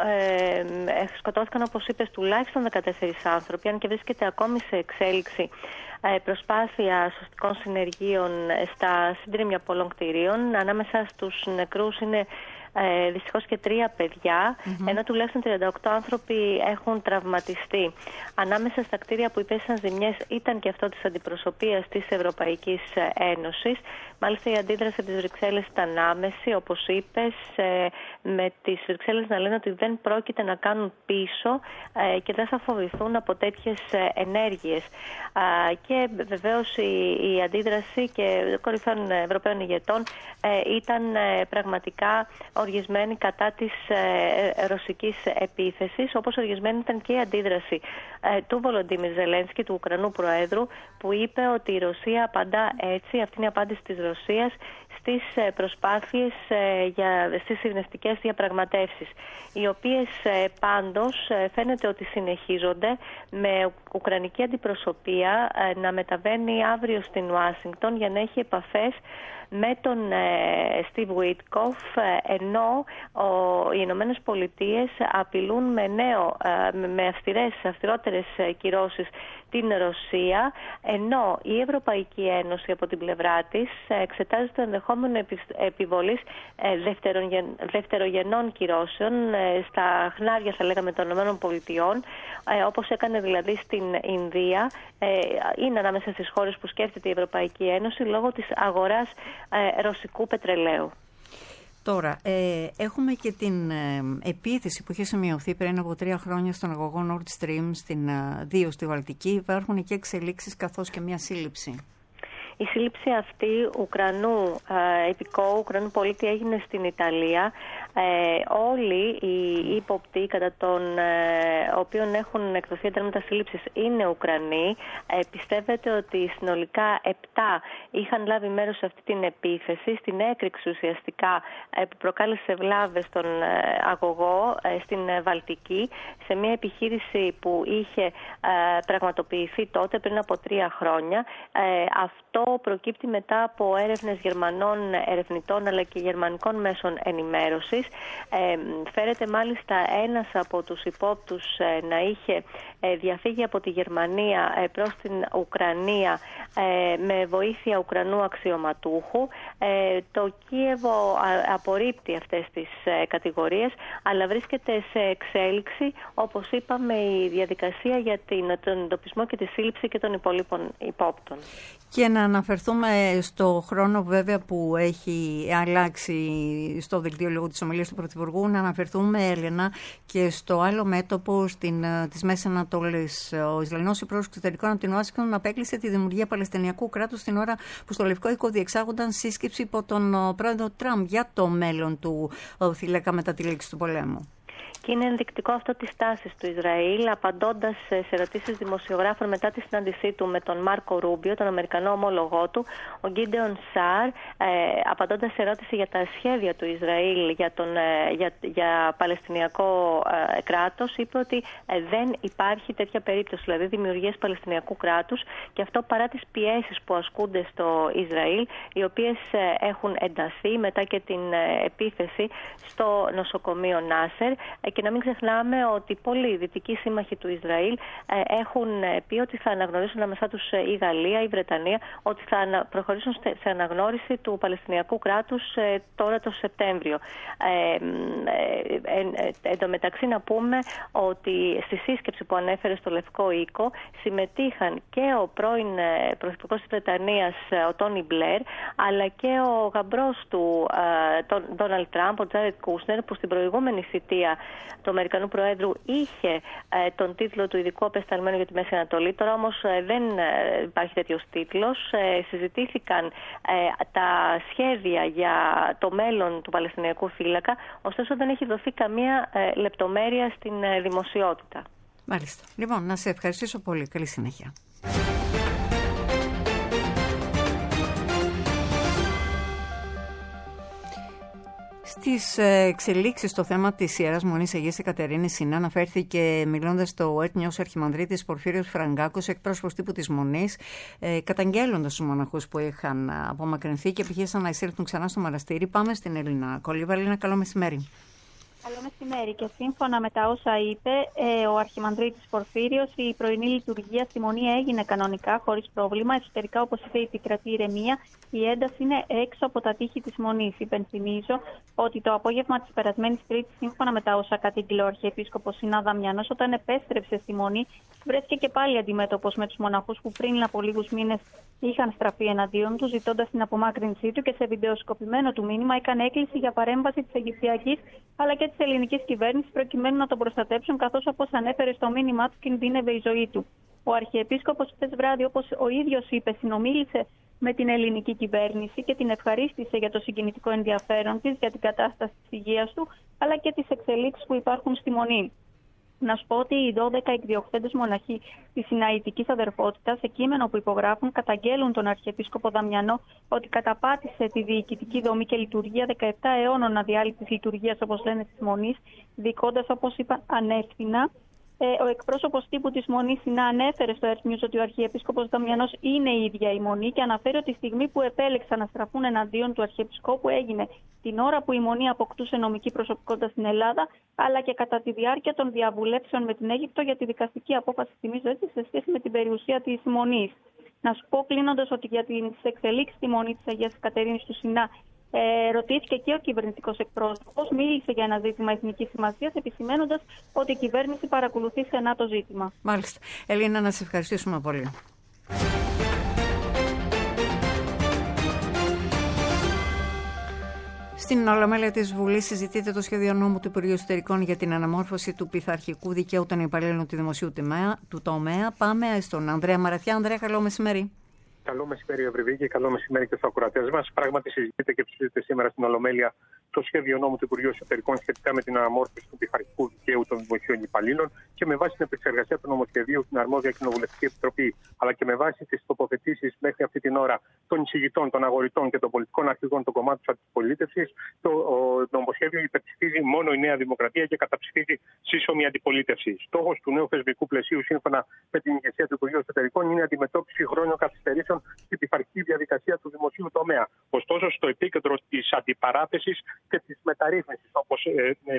σκοτώθηκαν, όπως είπες, τουλάχιστον δεκατέσσερις άνθρωποι, αν και βρίσκεται ακόμη σε εξέλιξη προσπάθεια σωστικών συνεργείων στα συντρίμμια πολλών κτηρίων. Ανάμεσα στους νεκρούς είναι ε, δυστυχώς και τρία παιδιά, mm-hmm. ενώ τουλάχιστον τριάντα οκτώ άνθρωποι έχουν τραυματιστεί. Ανάμεσα στα κτίρια που υπέστησαν ζημιές ήταν και αυτό της αντιπροσωπείας της Ευρωπαϊκής Ένωσης. Μάλιστα, η αντίδραση της Βρυξέλλες ήταν άμεση, όπως είπες, ε, με τις Βρυξέλλες να λένε ότι δεν πρόκειται να κάνουν πίσω ε, και δεν θα φοβηθούν από τέτοιες ε, ενέργειες. Ε, και βεβαίως η, η αντίδραση και κορυφαίων Ευρωπαίων ηγετών ε, ήταν ε, πραγματικά οργισμένη κατά της ε, ρωσικής επίθεσης, όπως οργισμένη ήταν και η αντίδραση ε, του Βολοντίμιρ Ζελένσκι, του Ουκρανού Προέδρου, που είπε ότι η Ρωσία απαντά έτσι, αυτή είναι η απάντηση της Ρωσίας στις προσπάθειες για, στις ειρηνευτικές διαπραγματεύσεις, οι οποίες πάντως φαίνεται ότι συνεχίζονται, με ουκρανική αντιπροσωπεία να μεταβαίνει αύριο στην Ουάσιγκτον για να έχει επαφές με τον Στίβ Βουίτκοφ, ενώ ο, οι Ηνωμένες Πολιτείες απειλούν με, νέο, με αυστηρές, αυστηρότερες κυρώσεις την Ρωσία, ενώ η Ευρωπαϊκή Ένωση από την πλευρά της εξετάζει το ενδεχόμενο επιβολής δευτερογενών κυρώσεων στα χνάρια, θα λέγαμε, των Ηνωμένων Πολιτειών, όπως έκανε δηλαδή στην Ινδία. Είναι ανάμεσα στις χώρες που σκέφτεται η Ευρωπαϊκή Ένωση λόγω της αγοράς ρωσικού πετρελαίου. Τώρα, ε, έχουμε και την ε, επίθεση που είχε σημειωθεί πριν από τρία χρόνια στον αγωγό Nord Stream στην ε, δύο στη Βαλτική. Υπάρχουν και εξελίξεις καθώς και μια σύλληψη. Η σύλληψη αυτή Ουκρανού ε, υπηκόου, Ουκρανού πολίτη, έγινε στην Ιταλία. Ε, όλοι οι ύποπτοι κατά των ε, οποίων έχουν εκδοθεί εντάλματα σύλληψης είναι Ουκρανοί. Ε, πιστεύετε ότι συνολικά επτά είχαν λάβει μέρος σε αυτή την επίθεση, στην έκρηξη ουσιαστικά ε, που προκάλεσε βλάβες στον ε, αγωγό ε, στην ε, Βαλτική, σε μια επιχείρηση που είχε ε, πραγματοποιηθεί τότε πριν από τρία χρόνια. Ε, αυτό προκύπτει μετά από έρευνες Γερμανών ερευνητών αλλά και γερμανικών μέσων ενημέρωσης. Ε, φέρεται μάλιστα ένας από τους υπόπτους ε, να είχε ε, διαφύγει από τη Γερμανία ε, προς την Ουκρανία ε, με βοήθεια Ουκρανού αξιωματούχου. Ε, το Κίεβο α, απορρίπτει αυτές τις ε, κατηγορίες, αλλά βρίσκεται σε εξέλιξη, όπως είπαμε, η διαδικασία για την, τον εντοπισμό και τη σύλληψη και των υπολείπων υπόπτων. Και να αναφερθούμε στο χρόνο βέβαια που έχει αλλάξει στο δελτίο λόγω της ομιλίας του Πρωθυπουργού, να αναφερθούμε, Έλενα, και στο άλλο μέτωπο στην, της Μέσης Ανατολής. Ο Ισραηλινός Υπουργός Εξωτερικών από την Ουάσιγκτον απέκλεισε τη δημιουργία Παλαιστινιακού κράτους την ώρα που στο Λευκό Οίκο διεξάγονταν σύσκεψη υπό τον πρόεδρο Τραμπ για το μέλλον του θύλακα μετά τη λήξη του πολέμου. Και είναι ενδεικτικό αυτό της τάσης του Ισραήλ, απαντώντας σε ερωτήσεις δημοσιογράφων μετά τη συνάντησή του με τον Μάρκο Ρούμπιο, τον Αμερικανό ομόλογό του, ο Γκίντεον Σάρ, ε, απαντώντας σε ερώτηση για τα σχέδια του Ισραήλ για, τον, ε, για, για Παλαιστινιακό ε, κράτος, είπε ότι ε, δεν υπάρχει τέτοια περίπτωση, δηλαδή δημιουργίας Παλαιστινιακού κράτους, και αυτό παρά τις πιέσεις που ασκούνται στο Ισραήλ, οι οποίες ε, έχουν ενταθεί μετά και την ε, επίθεση στο νοσοκομείο Νάσερ. Και να μην ξεχνάμε ότι πολλοί δυτικοί σύμμαχοι του Ισραήλ έχουν πει ότι θα αναγνωρίσουν ανάμεσά τους η Γαλλία, η Βρετανία, ότι θα προχωρήσουν σε αναγνώριση του Παλαιστινιακού κράτους τώρα το Σεπτέμβριο. Ε, ε, ε, εν τω μεταξύ να πούμε ότι στη σύσκεψη που ανέφερε στο Λευκό Οίκο συμμετείχαν και ο πρώην Πρωθυπουργός της Βρετανίας, ο Τόνι Μπλερ, αλλά και ο γαμπρός του, τον Ντόναλντ Τραμπ, ο Τζάρετ Κούσνερ, που στην προηγούμενη θητεία του Αμερικανού Προέδρου είχε ε, τον τίτλο του ειδικού απεσταλμένου για τη Μέση Ανατολή. Τώρα όμως ε, δεν ε, υπάρχει τέτοιος τίτλος. Ε, συζητήθηκαν ε, τα σχέδια για το μέλλον του Παλαιστινιακού θύλακα, ωστόσο δεν έχει δοθεί καμία ε, λεπτομέρεια στην ε, δημοσιότητα. Μάλιστα. Λοιπόν, να σε ευχαριστήσω πολύ. Καλή συνέχεια. Στις εξελίξεις στο θέμα της Ιεράς Μονής Αγίας Εκατερίνης Σινά αναφέρθηκε, μιλώντας στο Earth News, αρχιμανδρίτης Πορφύριος Φραγκάκος, εκπρόσωπος τύπου της Μονής, ε, καταγγέλλοντας τους μοναχούς που είχαν απομακρυνθεί και επιχείρησαν να εισέλθουν ξανά στο μοναστήρι. Πάμε στην Έλληνα Κολίβα. Έλληνα, καλό μεσημέρι. Καλό μεσημέρι. Και σύμφωνα με τα όσα είπε ε, ο αρχιμανδρίτης Πορφύριος, η πρωινή λειτουργία στη Μονή έγινε κανονικά, χωρίς πρόβλημα. Εσωτερικά, όπως είπε, επικρατεί ηρεμία. Η ένταση είναι έξω από τα τείχη της Μονής. Υπενθυμίζω ότι το απόγευμα της περασμένης Τρίτης, σύμφωνα με τα όσα κατήγγειλε ο Αρχιεπίσκοπος Σινά Δαμιανός, όταν επέστρεψε στη Μονή, βρέθηκε και πάλι αντιμέτωπος με τους μοναχούς που πριν από λίγους μήνες είχαν στραφεί εναντίον του, ζητώντας την απομάκρυνσή του, και σε βιντεοσκοπημένο του μήνυμα έκανε έκκληση για παρέμβαση της Αιγυπτιακής αλλά και της ελληνικής κυβέρνησης προκειμένου να τον προστατέψουν, καθώς, όπως ανέφερε στο μήνυμά του, κινδύνευε η ζωή του. Ο Αρχιεπίσκοπος χθες βράδυ, όπως ο ίδιος είπε, συνομίλησε με την ελληνική κυβέρνηση και την ευχαρίστησε για το συγκινητικό ενδιαφέρον της, για την κατάσταση της υγείας του, αλλά και τις εξελίξεις που υπάρχουν στη Μονή. Να σου πω ότι οι δώδεκα εκδιωχθέντες μοναχοί της Συναητικής Αδερφότητας, σε κείμενο που υπογράφουν, καταγγέλουν τον Αρχιεπίσκοπο Δαμιανό ότι καταπάτησε τη διοικητική δομή και λειτουργία δεκαεπτά αιώνων αδιάλειπτης λειτουργίας, όπως λένε, της Μονής, δικώντας, όπως είπα, ανεύθυνα. Ε, ο εκπρόσωπος τύπου της Μονής Σινά ανέφερε στο Earth News ότι ο Αρχιεπίσκοπος Δαμιανός είναι η ίδια η Μονή και αναφέρει ότι τη στιγμή που επέλεξαν να στραφούν εναντίον του Αρχιεπισκόπου έγινε την ώρα που η Μονή αποκτούσε νομική προσωπικότητα στην Ελλάδα, αλλά και κατά τη διάρκεια των διαβουλεύσεων με την Αίγυπτο για τη δικαστική απόφαση, θυμίζω έτσι, σε σχέση με την περιουσία της Μονής. Να σου πω κλείνοντας ότι για τις εξελίξεις στη Μονή της Αγίας Κατερίνης του Σινά Ε, ρωτήθηκε και ο κυβερνητικός εκπρόσωπος, μίλησε για ένα ζήτημα εθνικής σημασίας, επισημαίνοντας ότι η κυβέρνηση παρακολουθεί στενά το ζήτημα. Μάλιστα. Ελίνα, να σε ευχαριστήσουμε πολύ. Στην Ολομέλεια της Βουλής συζητείται το σχέδιο νόμου του Υπουργείου Εσωτερικών για την αναμόρφωση του πειθαρχικού δικαίου των υπαλλήλων του δημοσίου του τομέα. Πάμε στον Ανδρέα Μαραθιά. Ανδρέα, καλό μεσημέρι. Καλό μεσημέρι, Ευρυβίκη, και καλό μεσημέρι και στους ακροατές μας. Πράγματι, συζητείται και ψηφίζεται σήμερα στην Ολομέλεια το σχέδιο νόμου του Υπουργείου Εσωτερικών σχετικά με την αναμόρφωση του πειθαρχικού δικαίου των δημοσίων υπαλλήλων και με βάση την επεξεργασία του νομοσχεδίου στην αρμόδια Κοινοβουλευτική Επιτροπή, αλλά και με βάση τις τοποθετήσεις μέχρι αυτή την ώρα των εισηγητών, των αγορητών και των πολιτικών αρχηγών των κομμάτων της αντιπολίτευσης, το νομοσχέδιο υπερψηφίζει μόνο η Νέα Δημοκρατία και καταψηφίζει σύσσωμη αντιπολίτευση. Στόχος του νέου θεσμικού πλαισίου, σύμφωνα με την ηγεσία του Υπουργείου Εσωτερικών, είναι η αντιμετώπιση χρόνιων καθυστερήσεων δράσεων στην πειθαρχική διαδικασία του δημοσίου τομέα. Ωστόσο, στο επίκεντρο της αντιπαράθεσης και της μεταρρύθμισης, όπως ε,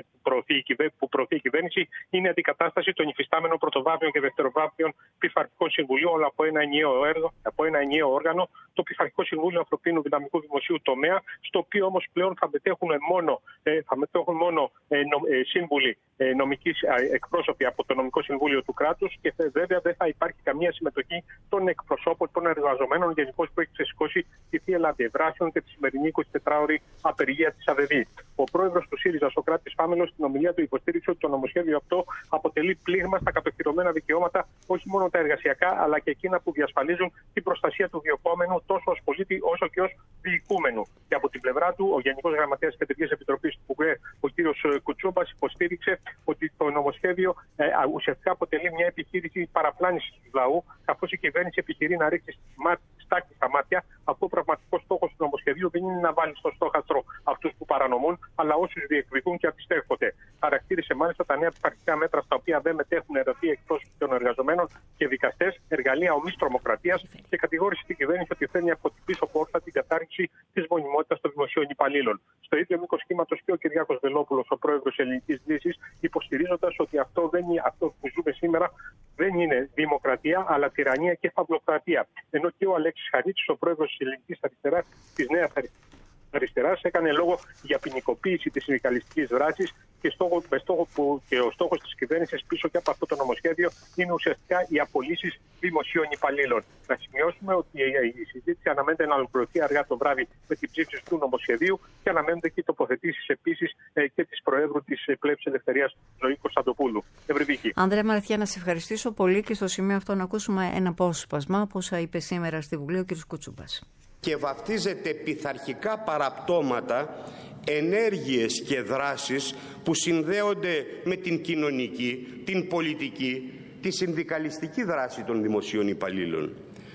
που προωθεί η κυβέρνηση, είναι η αντικατάσταση των υφιστάμενων πρωτοβάθμιων και δευτεροβάθμιων πειθαρχικών συμβουλίων, αλλά από ένα ενιαίο, έργο, από ένα ενιαίο όργανο, το Πειθαρχικό Συμβούλιο Ανθρωπίνου Δυναμικού Δημοσίου Τομέα, στο οποίο όμως πλέον θα μετέχουν μόνο, ε, θα μετέχουν μόνο ε, νο, ε, σύμβουλοι ε, νομικής ε, εκπρόσωποι από το Νομικό Συμβούλιο του κράτους και βέβαια δεν θα υπάρχει καμία συμμετοχή των εκπροσώπων των εργαζομένων, γενικώς που έχει ξεσηκώσει τη θύελλα αντιδράσεων και τη σημερινή εικοσιτετράωρη απεργία της ΑΔΕΔ. Ο πρόεδρος του ΣΥΡΙΖΑ, Σωκράτης Φάμελος, στην ομιλία του υποστήριξε ότι το νομοσχέδιο αυτό αποτελεί πλήγμα στα κατοχυρωμένα δικαιώματα, όχι μόνο τα εργασιακά, αλλά και εκείνα που διασφαλίζουν την προστασία του διοκόμενου τόσο ως πολίτη όσο και ως διοικούμενου. Και από την πλευρά του, ο Γενικός Γραμματέας της Κεντρικής Επιτροπής του ΠΟΚΕ, ο κ. Κουτσούμπας, υποστήριξε ότι το νομοσχέδιο ε, ουσιαστικά αποτελεί μια επιχείρηση παραπλάνησης του λαού, καθώς η κυβέρνηση επιχειρεί να ρίξει στάχτη στα μάτια, αφού ο πραγματικός στόχος του νομοσχεδίου δεν είναι να βάλει στο στόχαστρο αυτούς που παρανομούν, αλλά όσους διεκδικούν και αντιστέκονται. Χαρακτήρισε μάλιστα τα νέα πειθαρχικά μέτρα, στα οποία δεν μετέχουν ερωτή εκπρόσωποι των εργαζομένων και δικαστές, εργαλεία ομής τρομοκρατίας, και κατηγόρησε την κυβέρνηση ότι φέρνει από την πίσω πόρτα την κατάργηση της γονιμότητας των δημοσίων υπαλλήλων. Στο ίδιο μήκος κύματος και ο Κυριάκος Βελόπουλος, ο πρόεδρος της Ελληνικής Λύσης, υποστηρίζοντας ότι αυτό, δεν είναι, αυτό που ζούμε σήμερα δεν είναι δημοκρατία, αλλά τυραννία και φαυλοκρατία. Ενώ και ο Αλέξης Χαρίτσης, ο πρόεδρος της Ελληνικής Αριστεράς, της Νέας Αριστεράς, έκανε λόγο για ποινικοποίηση της συνδικαλιστικής δράσης και, στόχο, με στόχο που, και ο στόχος της κυβέρνησης πίσω και από αυτό το νομοσχέδιο είναι ουσιαστικά οι απολύσεις δημοσίων υπαλλήλων. Να σημειώσουμε ότι η συζήτηση αναμένεται να ολοκληρωθεί αργά το βράδυ με την ψήφιση του νομοσχεδίου και αναμένονται και οι τοποθετήσεις επίσης και της Προέδρου της Πλεύσης Ελευθερίας Ζωή Κωνσταντοπούλου. Ευρυδίκη. Ανδρέα Μαραθιά, να σε ευχαριστήσω πολύ και στο σημείο αυτό να ακούσουμε ένα απόσπασμα από όσα είπε σήμερα στη Βουλή ο κ. Κουτσούμπας. Και βαφτίζεται πειθαρχικά παραπτώματα, ενέργειες και δράσεις που συνδέονται με την κοινωνική, την πολιτική, τη συνδικαλιστική δράση των δημοσίων υπαλλήλων.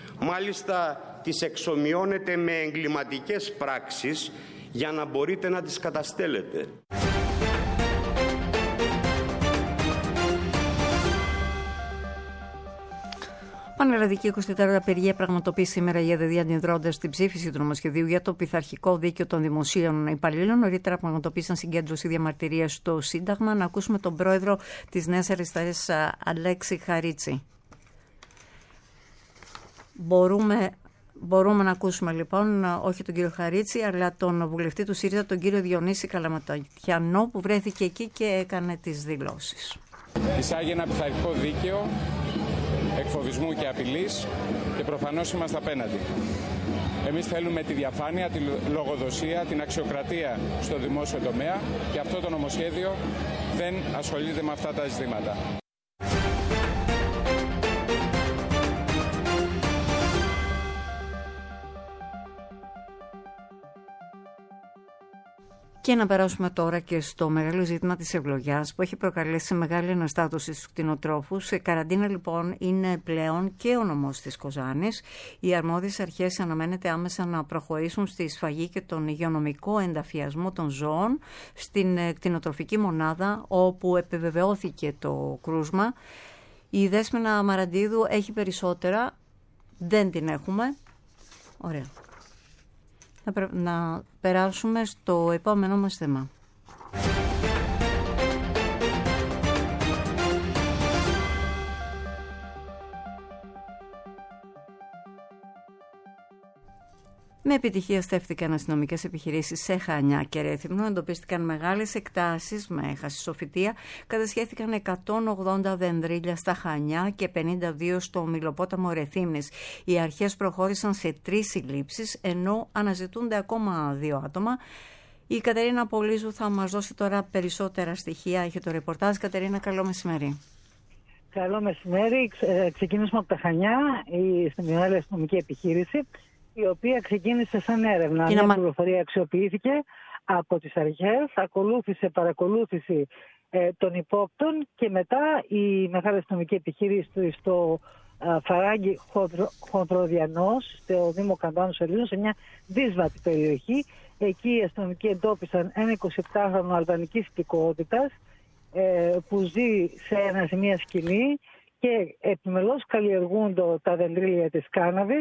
Μάλιστα τις εξομοιώνεται με εγκληματικές πράξεις για να μπορείτε να τις καταστέλλετε. Πανελλαδική εικοσιτετράωρη απεργία πραγματοποιεί σήμερα η ΑΔΔ αντιδρώντας στην ψήφιση του νομοσχεδίου για το πειθαρχικό δίκαιο των δημοσίων υπαλλήλων. Νωρίτερα πραγματοποίησαν συγκέντρωση διαμαρτυρίας στο Σύνταγμα. Να ακούσουμε τον πρόεδρο της Νέας Αριστεράς, Αλέξη Χαρίτση. Μπορούμε, μπορούμε να ακούσουμε λοιπόν όχι τον κύριο Χαρίτση, αλλά τον βουλευτή του ΣΥΡΙΖΑ, τον κύριο Διονύση Καλαματιανό, που βρέθηκε εκεί και έκανε τις δηλώσεις. Εισάγει ένα πειθαρχικό δίκαιο εκφοβισμού και απειλής και προφανώς είμαστε απέναντι. Εμείς θέλουμε τη διαφάνεια, τη λογοδοσία, την αξιοκρατία στο δημόσιο τομέα και αυτό το νομοσχέδιο δεν ασχολείται με αυτά τα ζητήματα. Και να περάσουμε τώρα και στο μεγάλο ζήτημα της ευλογιάς που έχει προκαλέσει μεγάλη αναστάτωση στους κτηνοτρόφους. Σε καραντίνα λοιπόν είναι πλέον και ο νομός της Κοζάνης. Οι αρμόδιες αρχές αναμένεται άμεσα να προχωρήσουν στη σφαγή και τον υγειονομικό ενταφιασμό των ζώων στην κτηνοτροφική μονάδα όπου επιβεβαιώθηκε το κρούσμα. Η Δέσποινα Μαραντίδου έχει περισσότερα, δεν την έχουμε. Ωραία. Να, να περάσουμε στο επόμενο μας θέμα. Με επιτυχία στέφθηκαν αστυνομικές επιχειρήσεις σε Χανιά και Ρέθυμνο. Εντοπίστηκαν μεγάλες εκτάσεις με χασισοφυτεία. Κατασχέθηκαν εκατόν ογδόντα δενδρίλια στα Χανιά και πενήντα δύο στο Μιλοπόταμο Ρεθύμνης. Οι αρχές προχώρησαν σε τρεις συλλήψεις, ενώ αναζητούνται ακόμα δύο άτομα. Η Κατερίνα Πολύζου θα μας δώσει τώρα περισσότερα στοιχεία. Έχει το ρεπορτάζ. Κατερίνα, καλό μεσημέρι. Καλό μεσημέρι. Ξεκινήσουμε από τα Χανιά, στη μεγάλη αστυνομική επιχείρηση, η οποία ξεκίνησε σαν έρευνα. Μια μα... πληροφορία αξιοποιήθηκε από τις αρχές, ακολούθησε παρακολούθηση ε, των υπόπτων και μετά η μεγάλη αστυνομική επιχείρηση στο ε, Φαράγγι Χοντρο, Χοντροδιανός, στο Δήμο Καμπάνου Σελήνου, σε μια δύσβατη περιοχή. Εκεί οι αστυνομικοί εντόπισαν ένα εικοσιεπτάχρονο αλβανικής υπηκότητας ε, που ζει σε, ένα, σε μια σκηνή και επιμελώς καλλιεργούν το, τα δεντρίλια της κάναβης.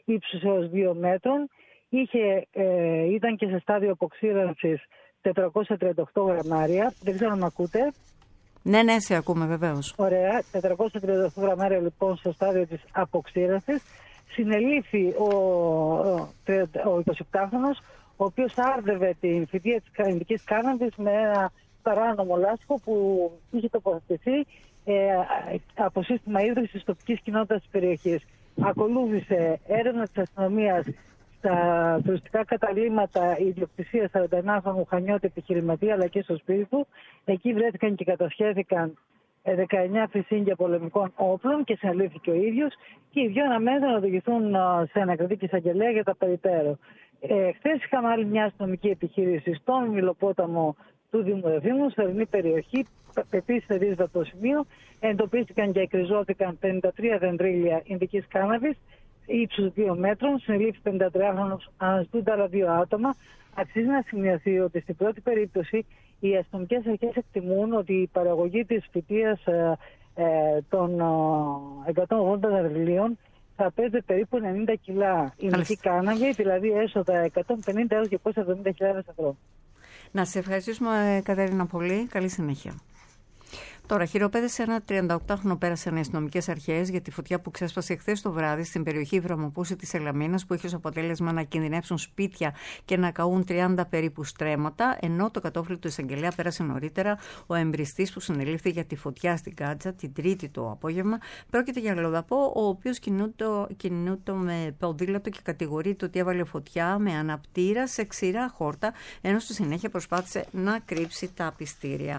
ύψους έως δύο μέτρων. Είχε, ε, ήταν και σε στάδιο αποξήρανσης τετρακόσια τριάντα οκτώ γραμμάρια. Δεν ξέρω αν με ακούτε. Ναι, ναι, σε ακούμε βεβαίως. Ωραία. τετρακόσια τριάντα οκτώ γραμμάρια λοιπόν στο στάδιο της αποξήρανσης. Συνελήφθη ο, ο, ο εικοσιεπτάχρονος, ο οποίος άρδευε την φυτεία της ειδικής κάναβης με ένα παράνομο λάστιχο που είχε τοποθετηθεί ε, από σύστημα ίδρυσης της τοπικής κοινότητας της περιοχής. Ακολούθησε έρευνα της αστυνομίας στα τουριστικά καταλύματα ιδιοκτησία σαρανταεννάχρονου Χανιώτη επιχειρηματία, αλλά και στο σπίτι του. Εκεί βρέθηκαν και κατασχέθηκαν δεκαεννιά φυσίγγια πολεμικών όπλων και συνελήφθηκε ο ίδιος, και οι δύο αναμένεται να οδηγηθούν σε ανακριτική εισαγγελέα για τα περιττέρω. Ε, Χθες είχαμε άλλη μια αστυνομική επιχείρηση στον Μιλοπόταμο του Δήμου Ρεθύμνου, σε ερευνή περιοχή. Επίσης θερίζεται από το σημείο. Εντοπίστηκαν και εκκριζώθηκαν πενήντα τρία δεντρίλια ινδικής κάναβης ύψους δύο μέτρων. Συνελήφθη πενηντατριάχρονος, αναζητούνται άλλα δύο άτομα. Αξίζει να σημειωθεί ότι στην πρώτη περίπτωση οι αστυνομικές αρχές εκτιμούν ότι η παραγωγή της φυτείας ε, ε, των ε, εκατόν ογδόντα δεντριλίων θα παίζει περίπου ενενήντα κιλά ινδική κάναβη, δηλαδή έσοδα εκατόν πενήντα έως διακόσιες εβδομήντα χιλιάδες ευρώ. Να σε ευχαριστήσουμε, Κατερίνα, πολύ. Καλή συνέχεια. Τώρα, χειροπέδησε ένα τριανταοκτάχρονο, πέρασαν οι αστυνομικές αρχές για τη φωτιά που ξέσπασε χθες το βράδυ στην περιοχή Βραμοπούση της Ελαμίνας, που είχε ως αποτέλεσμα να κινδυνεύσουν σπίτια και να καούν τριάντα περίπου στρέμματα, ενώ το κατόφλι του εισαγγελέα πέρασε νωρίτερα. Ο εμπριστής που συνελήφθη για τη φωτιά στην Κάτσα την Τρίτη το απόγευμα πρόκειται για αλλοδαπό, ο οποίος κινούνται με ποδήλατο και κατηγορείται ότι έβαλε φωτιά με αναπτήρα σε ξηρά χόρτα, ενώ στη συνέχεια προσπάθησε να κρύψει τα πιστήρια.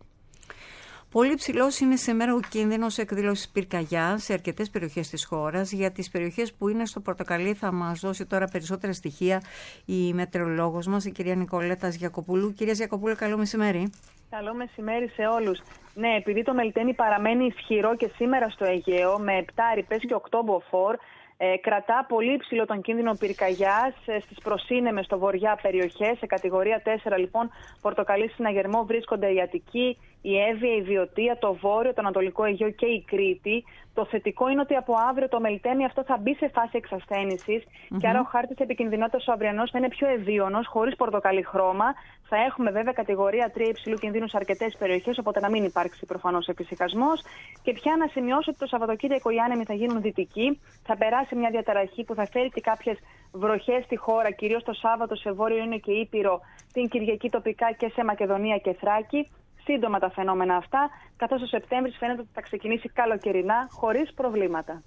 Πολύ ψηλός είναι σήμερα ο κίνδυνος εκδήλωσης πυρκαγιά σε αρκετές περιοχές της χώρας. Για τις περιοχές που είναι στο πορτοκαλί θα μας δώσει τώρα περισσότερα στοιχεία η μετεωρολόγος μας, η κυρία Νικολέτα Γιακοπούλου. Κυρία Γιακοπούλου, καλό μεσημέρι. Καλό μεσημέρι σε όλους. Ναι, επειδή το Μελτένι παραμένει ισχυρό και σήμερα στο Αιγαίο με επτά ρηπές και οκτώ μποφόρ, Ε, κρατά πολύ υψηλό τον κίνδυνο πυρκαγιάς ε, στις προσύνεμες στο βορειά περιοχές. Σε κατηγορία τέσσερα λοιπόν πορτοκαλί συναγερμό βρίσκονται η Αττική, η Εύβοια, η Βιωτία, το Βόρειο, το Ανατολικό Αιγαίο και η Κρήτη. Το θετικό είναι ότι από αύριο το Μελτένι αυτό θα μπει σε φάση εξασθένησης mm-hmm. και άρα ο χάρτης επικινδυνότητας ο αυριανός θα είναι πιο ευίωνος, χωρίς πορτοκαλί χρώμα. Θα έχουμε βέβαια κατηγορία τρία υψηλού κινδύνου σε αρκετές περιοχές, οπότε να μην υπάρξει προφανώς εφησυχασμός. Και πια να σημειώσω ότι το Σαββατοκύριακο οι άνεμοι θα γίνουν δυτικοί. Θα περάσει μια διαταραχή που θα φέρει και κάποιες βροχές στη χώρα, κυρίως το Σάββατο σε Βόρειο Ίνο και Ήπειρο, την Κυριακή τοπικά και σε Μακεδονία και Θράκη. Σύντομα τα φαινόμενα αυτά, καθώς ο Σεπτέμβρης φαίνεται ότι θα ξεκινήσει καλοκαιρινά, χωρίς προβλήματα.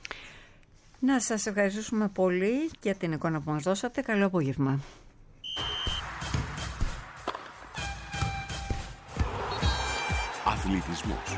Να σας ευχαριστήσουμε πολύ για την εικόνα που μας δώσατε. Καλό απόγευμα. Αθλητισμός.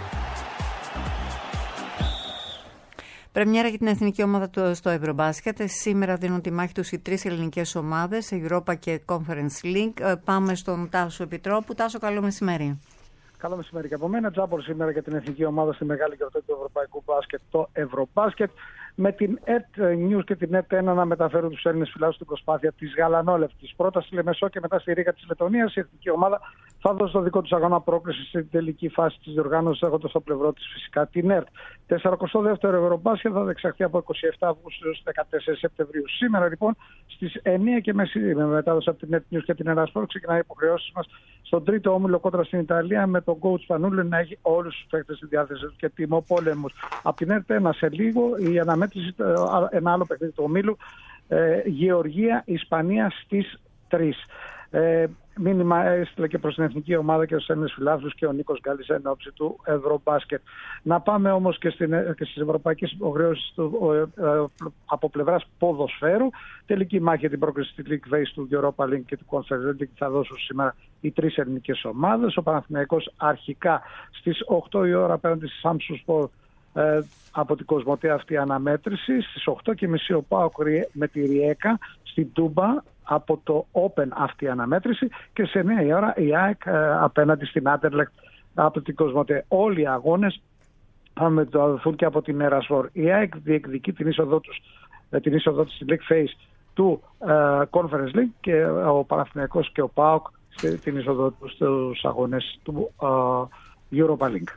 Πρεμιέρα για την εθνική ομάδα του στο Ευρωμπάσκετ. Σήμερα δίνουν τη μάχη τους οι τρεις ελληνικές ομάδες, Europa και Conference League. Πάμε στον Τάσο Επιτρόπου. Τάσο, καλό μεσημέρι. Καλό μεσημέρι και από μένα. Τζάμπορ σήμερα για την εθνική ομάδα στη μεγάλη γιορτή του ευρωπαϊκού μπάσκετ, το Ευρωμπάσκετ. Με την ΕΤ News και την ΕΤ ένα να μεταφέρουν τους Έλληνες φιλάθλους στην προσπάθεια της γαλανόλευκης. Πρώτα στη Λεμεσό και μετά στη Ρήγα της Λετωνίας. Η εθνική ομάδα θα δώσει το δικό τους αγώνα πρόκριση στην τελική φάση της διοργάνωσης, έχοντας στο πλευρό της φυσικά την ΕΡΤ. σαράντα δεύτερο Ευρωμπάσκετ θα διεξαχθεί από είκοσι επτά Αυγούστου έως δεκατέσσερις Σεπτεμβρίου. Σήμερα λοιπόν στις εννιά και μισή με μετάδοση από την ΕΤ News και την Ερασπόρ ξεκινάει οι υποχρεώσεις μας στον τρίτο όμιλο κόντρα στην Ιταλία, με τον coach Πανούλη να έχει όλους τους παίκτες στη διάθεση του και τιμοπόλεμους. Από την ΕΡΤ ένα σε λίγο η αναμέτρηση, ένα άλλο παιχνίδι του ομίλου, ε, Γεωργία, Ισπανία στις τρεις. Ε, μήνυμα έστειλε και προς την εθνική ομάδα και στους Έλληνες φιλάθλους και ο Νίκος Γκάλης εν ώψη του Ευρωμπάσκετ. Να πάμε όμως και, στην, και στις ευρωπαϊκές υποχρεώσεις του, ε, ε, από πλευράς ποδοσφαίρου. Τελική μάχη για την πρόκριση στη League Phase του Europa League και του Conference League θα δώσουν σήμερα οι τρεις ελληνικές ομάδες. Ο Παναθηναϊκός αρχικά στις οκτώ η ώρα απέναντι στη Samsunspor ε, από την Κοσμοτέ αυτή αναμέτρηση. Στις οκτώ και μισή ο ΠΑΟΚ με τη Ριέκα στην Τούμπα από το Open αυτή η αναμέτρηση, και σε εννιά η ώρα η ΑΕΚ ε, απέναντι στην Άντερλεκτ από την Κοσμοτέ. Όλοι οι αγώνες θα μεταδοθούν και από την Ερασπόρ. Η ΑΕΚ διεκδικεί την είσοδό τους, την είσοδό της στη League Phase του ε, Conference League, και ο Παναθηναϊκός και ο ΠΑΟΚ την είσοδό τους στους αγώνες του ε, Europa League.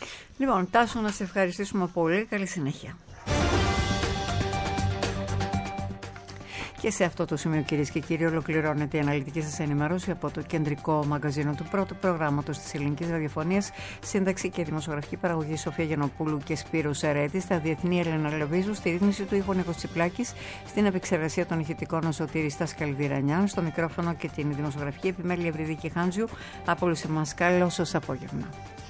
Λοιπόν, Τάσο, να σε ευχαριστήσουμε πολύ. Καλή συνέχεια. Και σε αυτό το σημείο, κυρίες και κύριοι, ολοκληρώνεται η αναλυτική σας ενημέρωση από το κεντρικό μαγκαζίνο του πρώτου προγράμματος της ελληνικής ραδιοφωνίας. Σύνταξη και δημοσιογραφική παραγωγή Σοφία Γιαννοπούλου και Σπύρος Ερέτη. Στα διεθνή Έλενα Λεβίζου. Στη ρύθμιση του ήχου Νίκος Τσιπλάκης. Στην επεξεργασία των ηχητικών ο Σωτήρης Τασκαλβιρανιάν. Στο μικρόφωνο και την δημοσιογραφική επιμέλεια Ευρυδίκη Χάντζιου. Από όλους εμάς, καλό σας απόγευμα.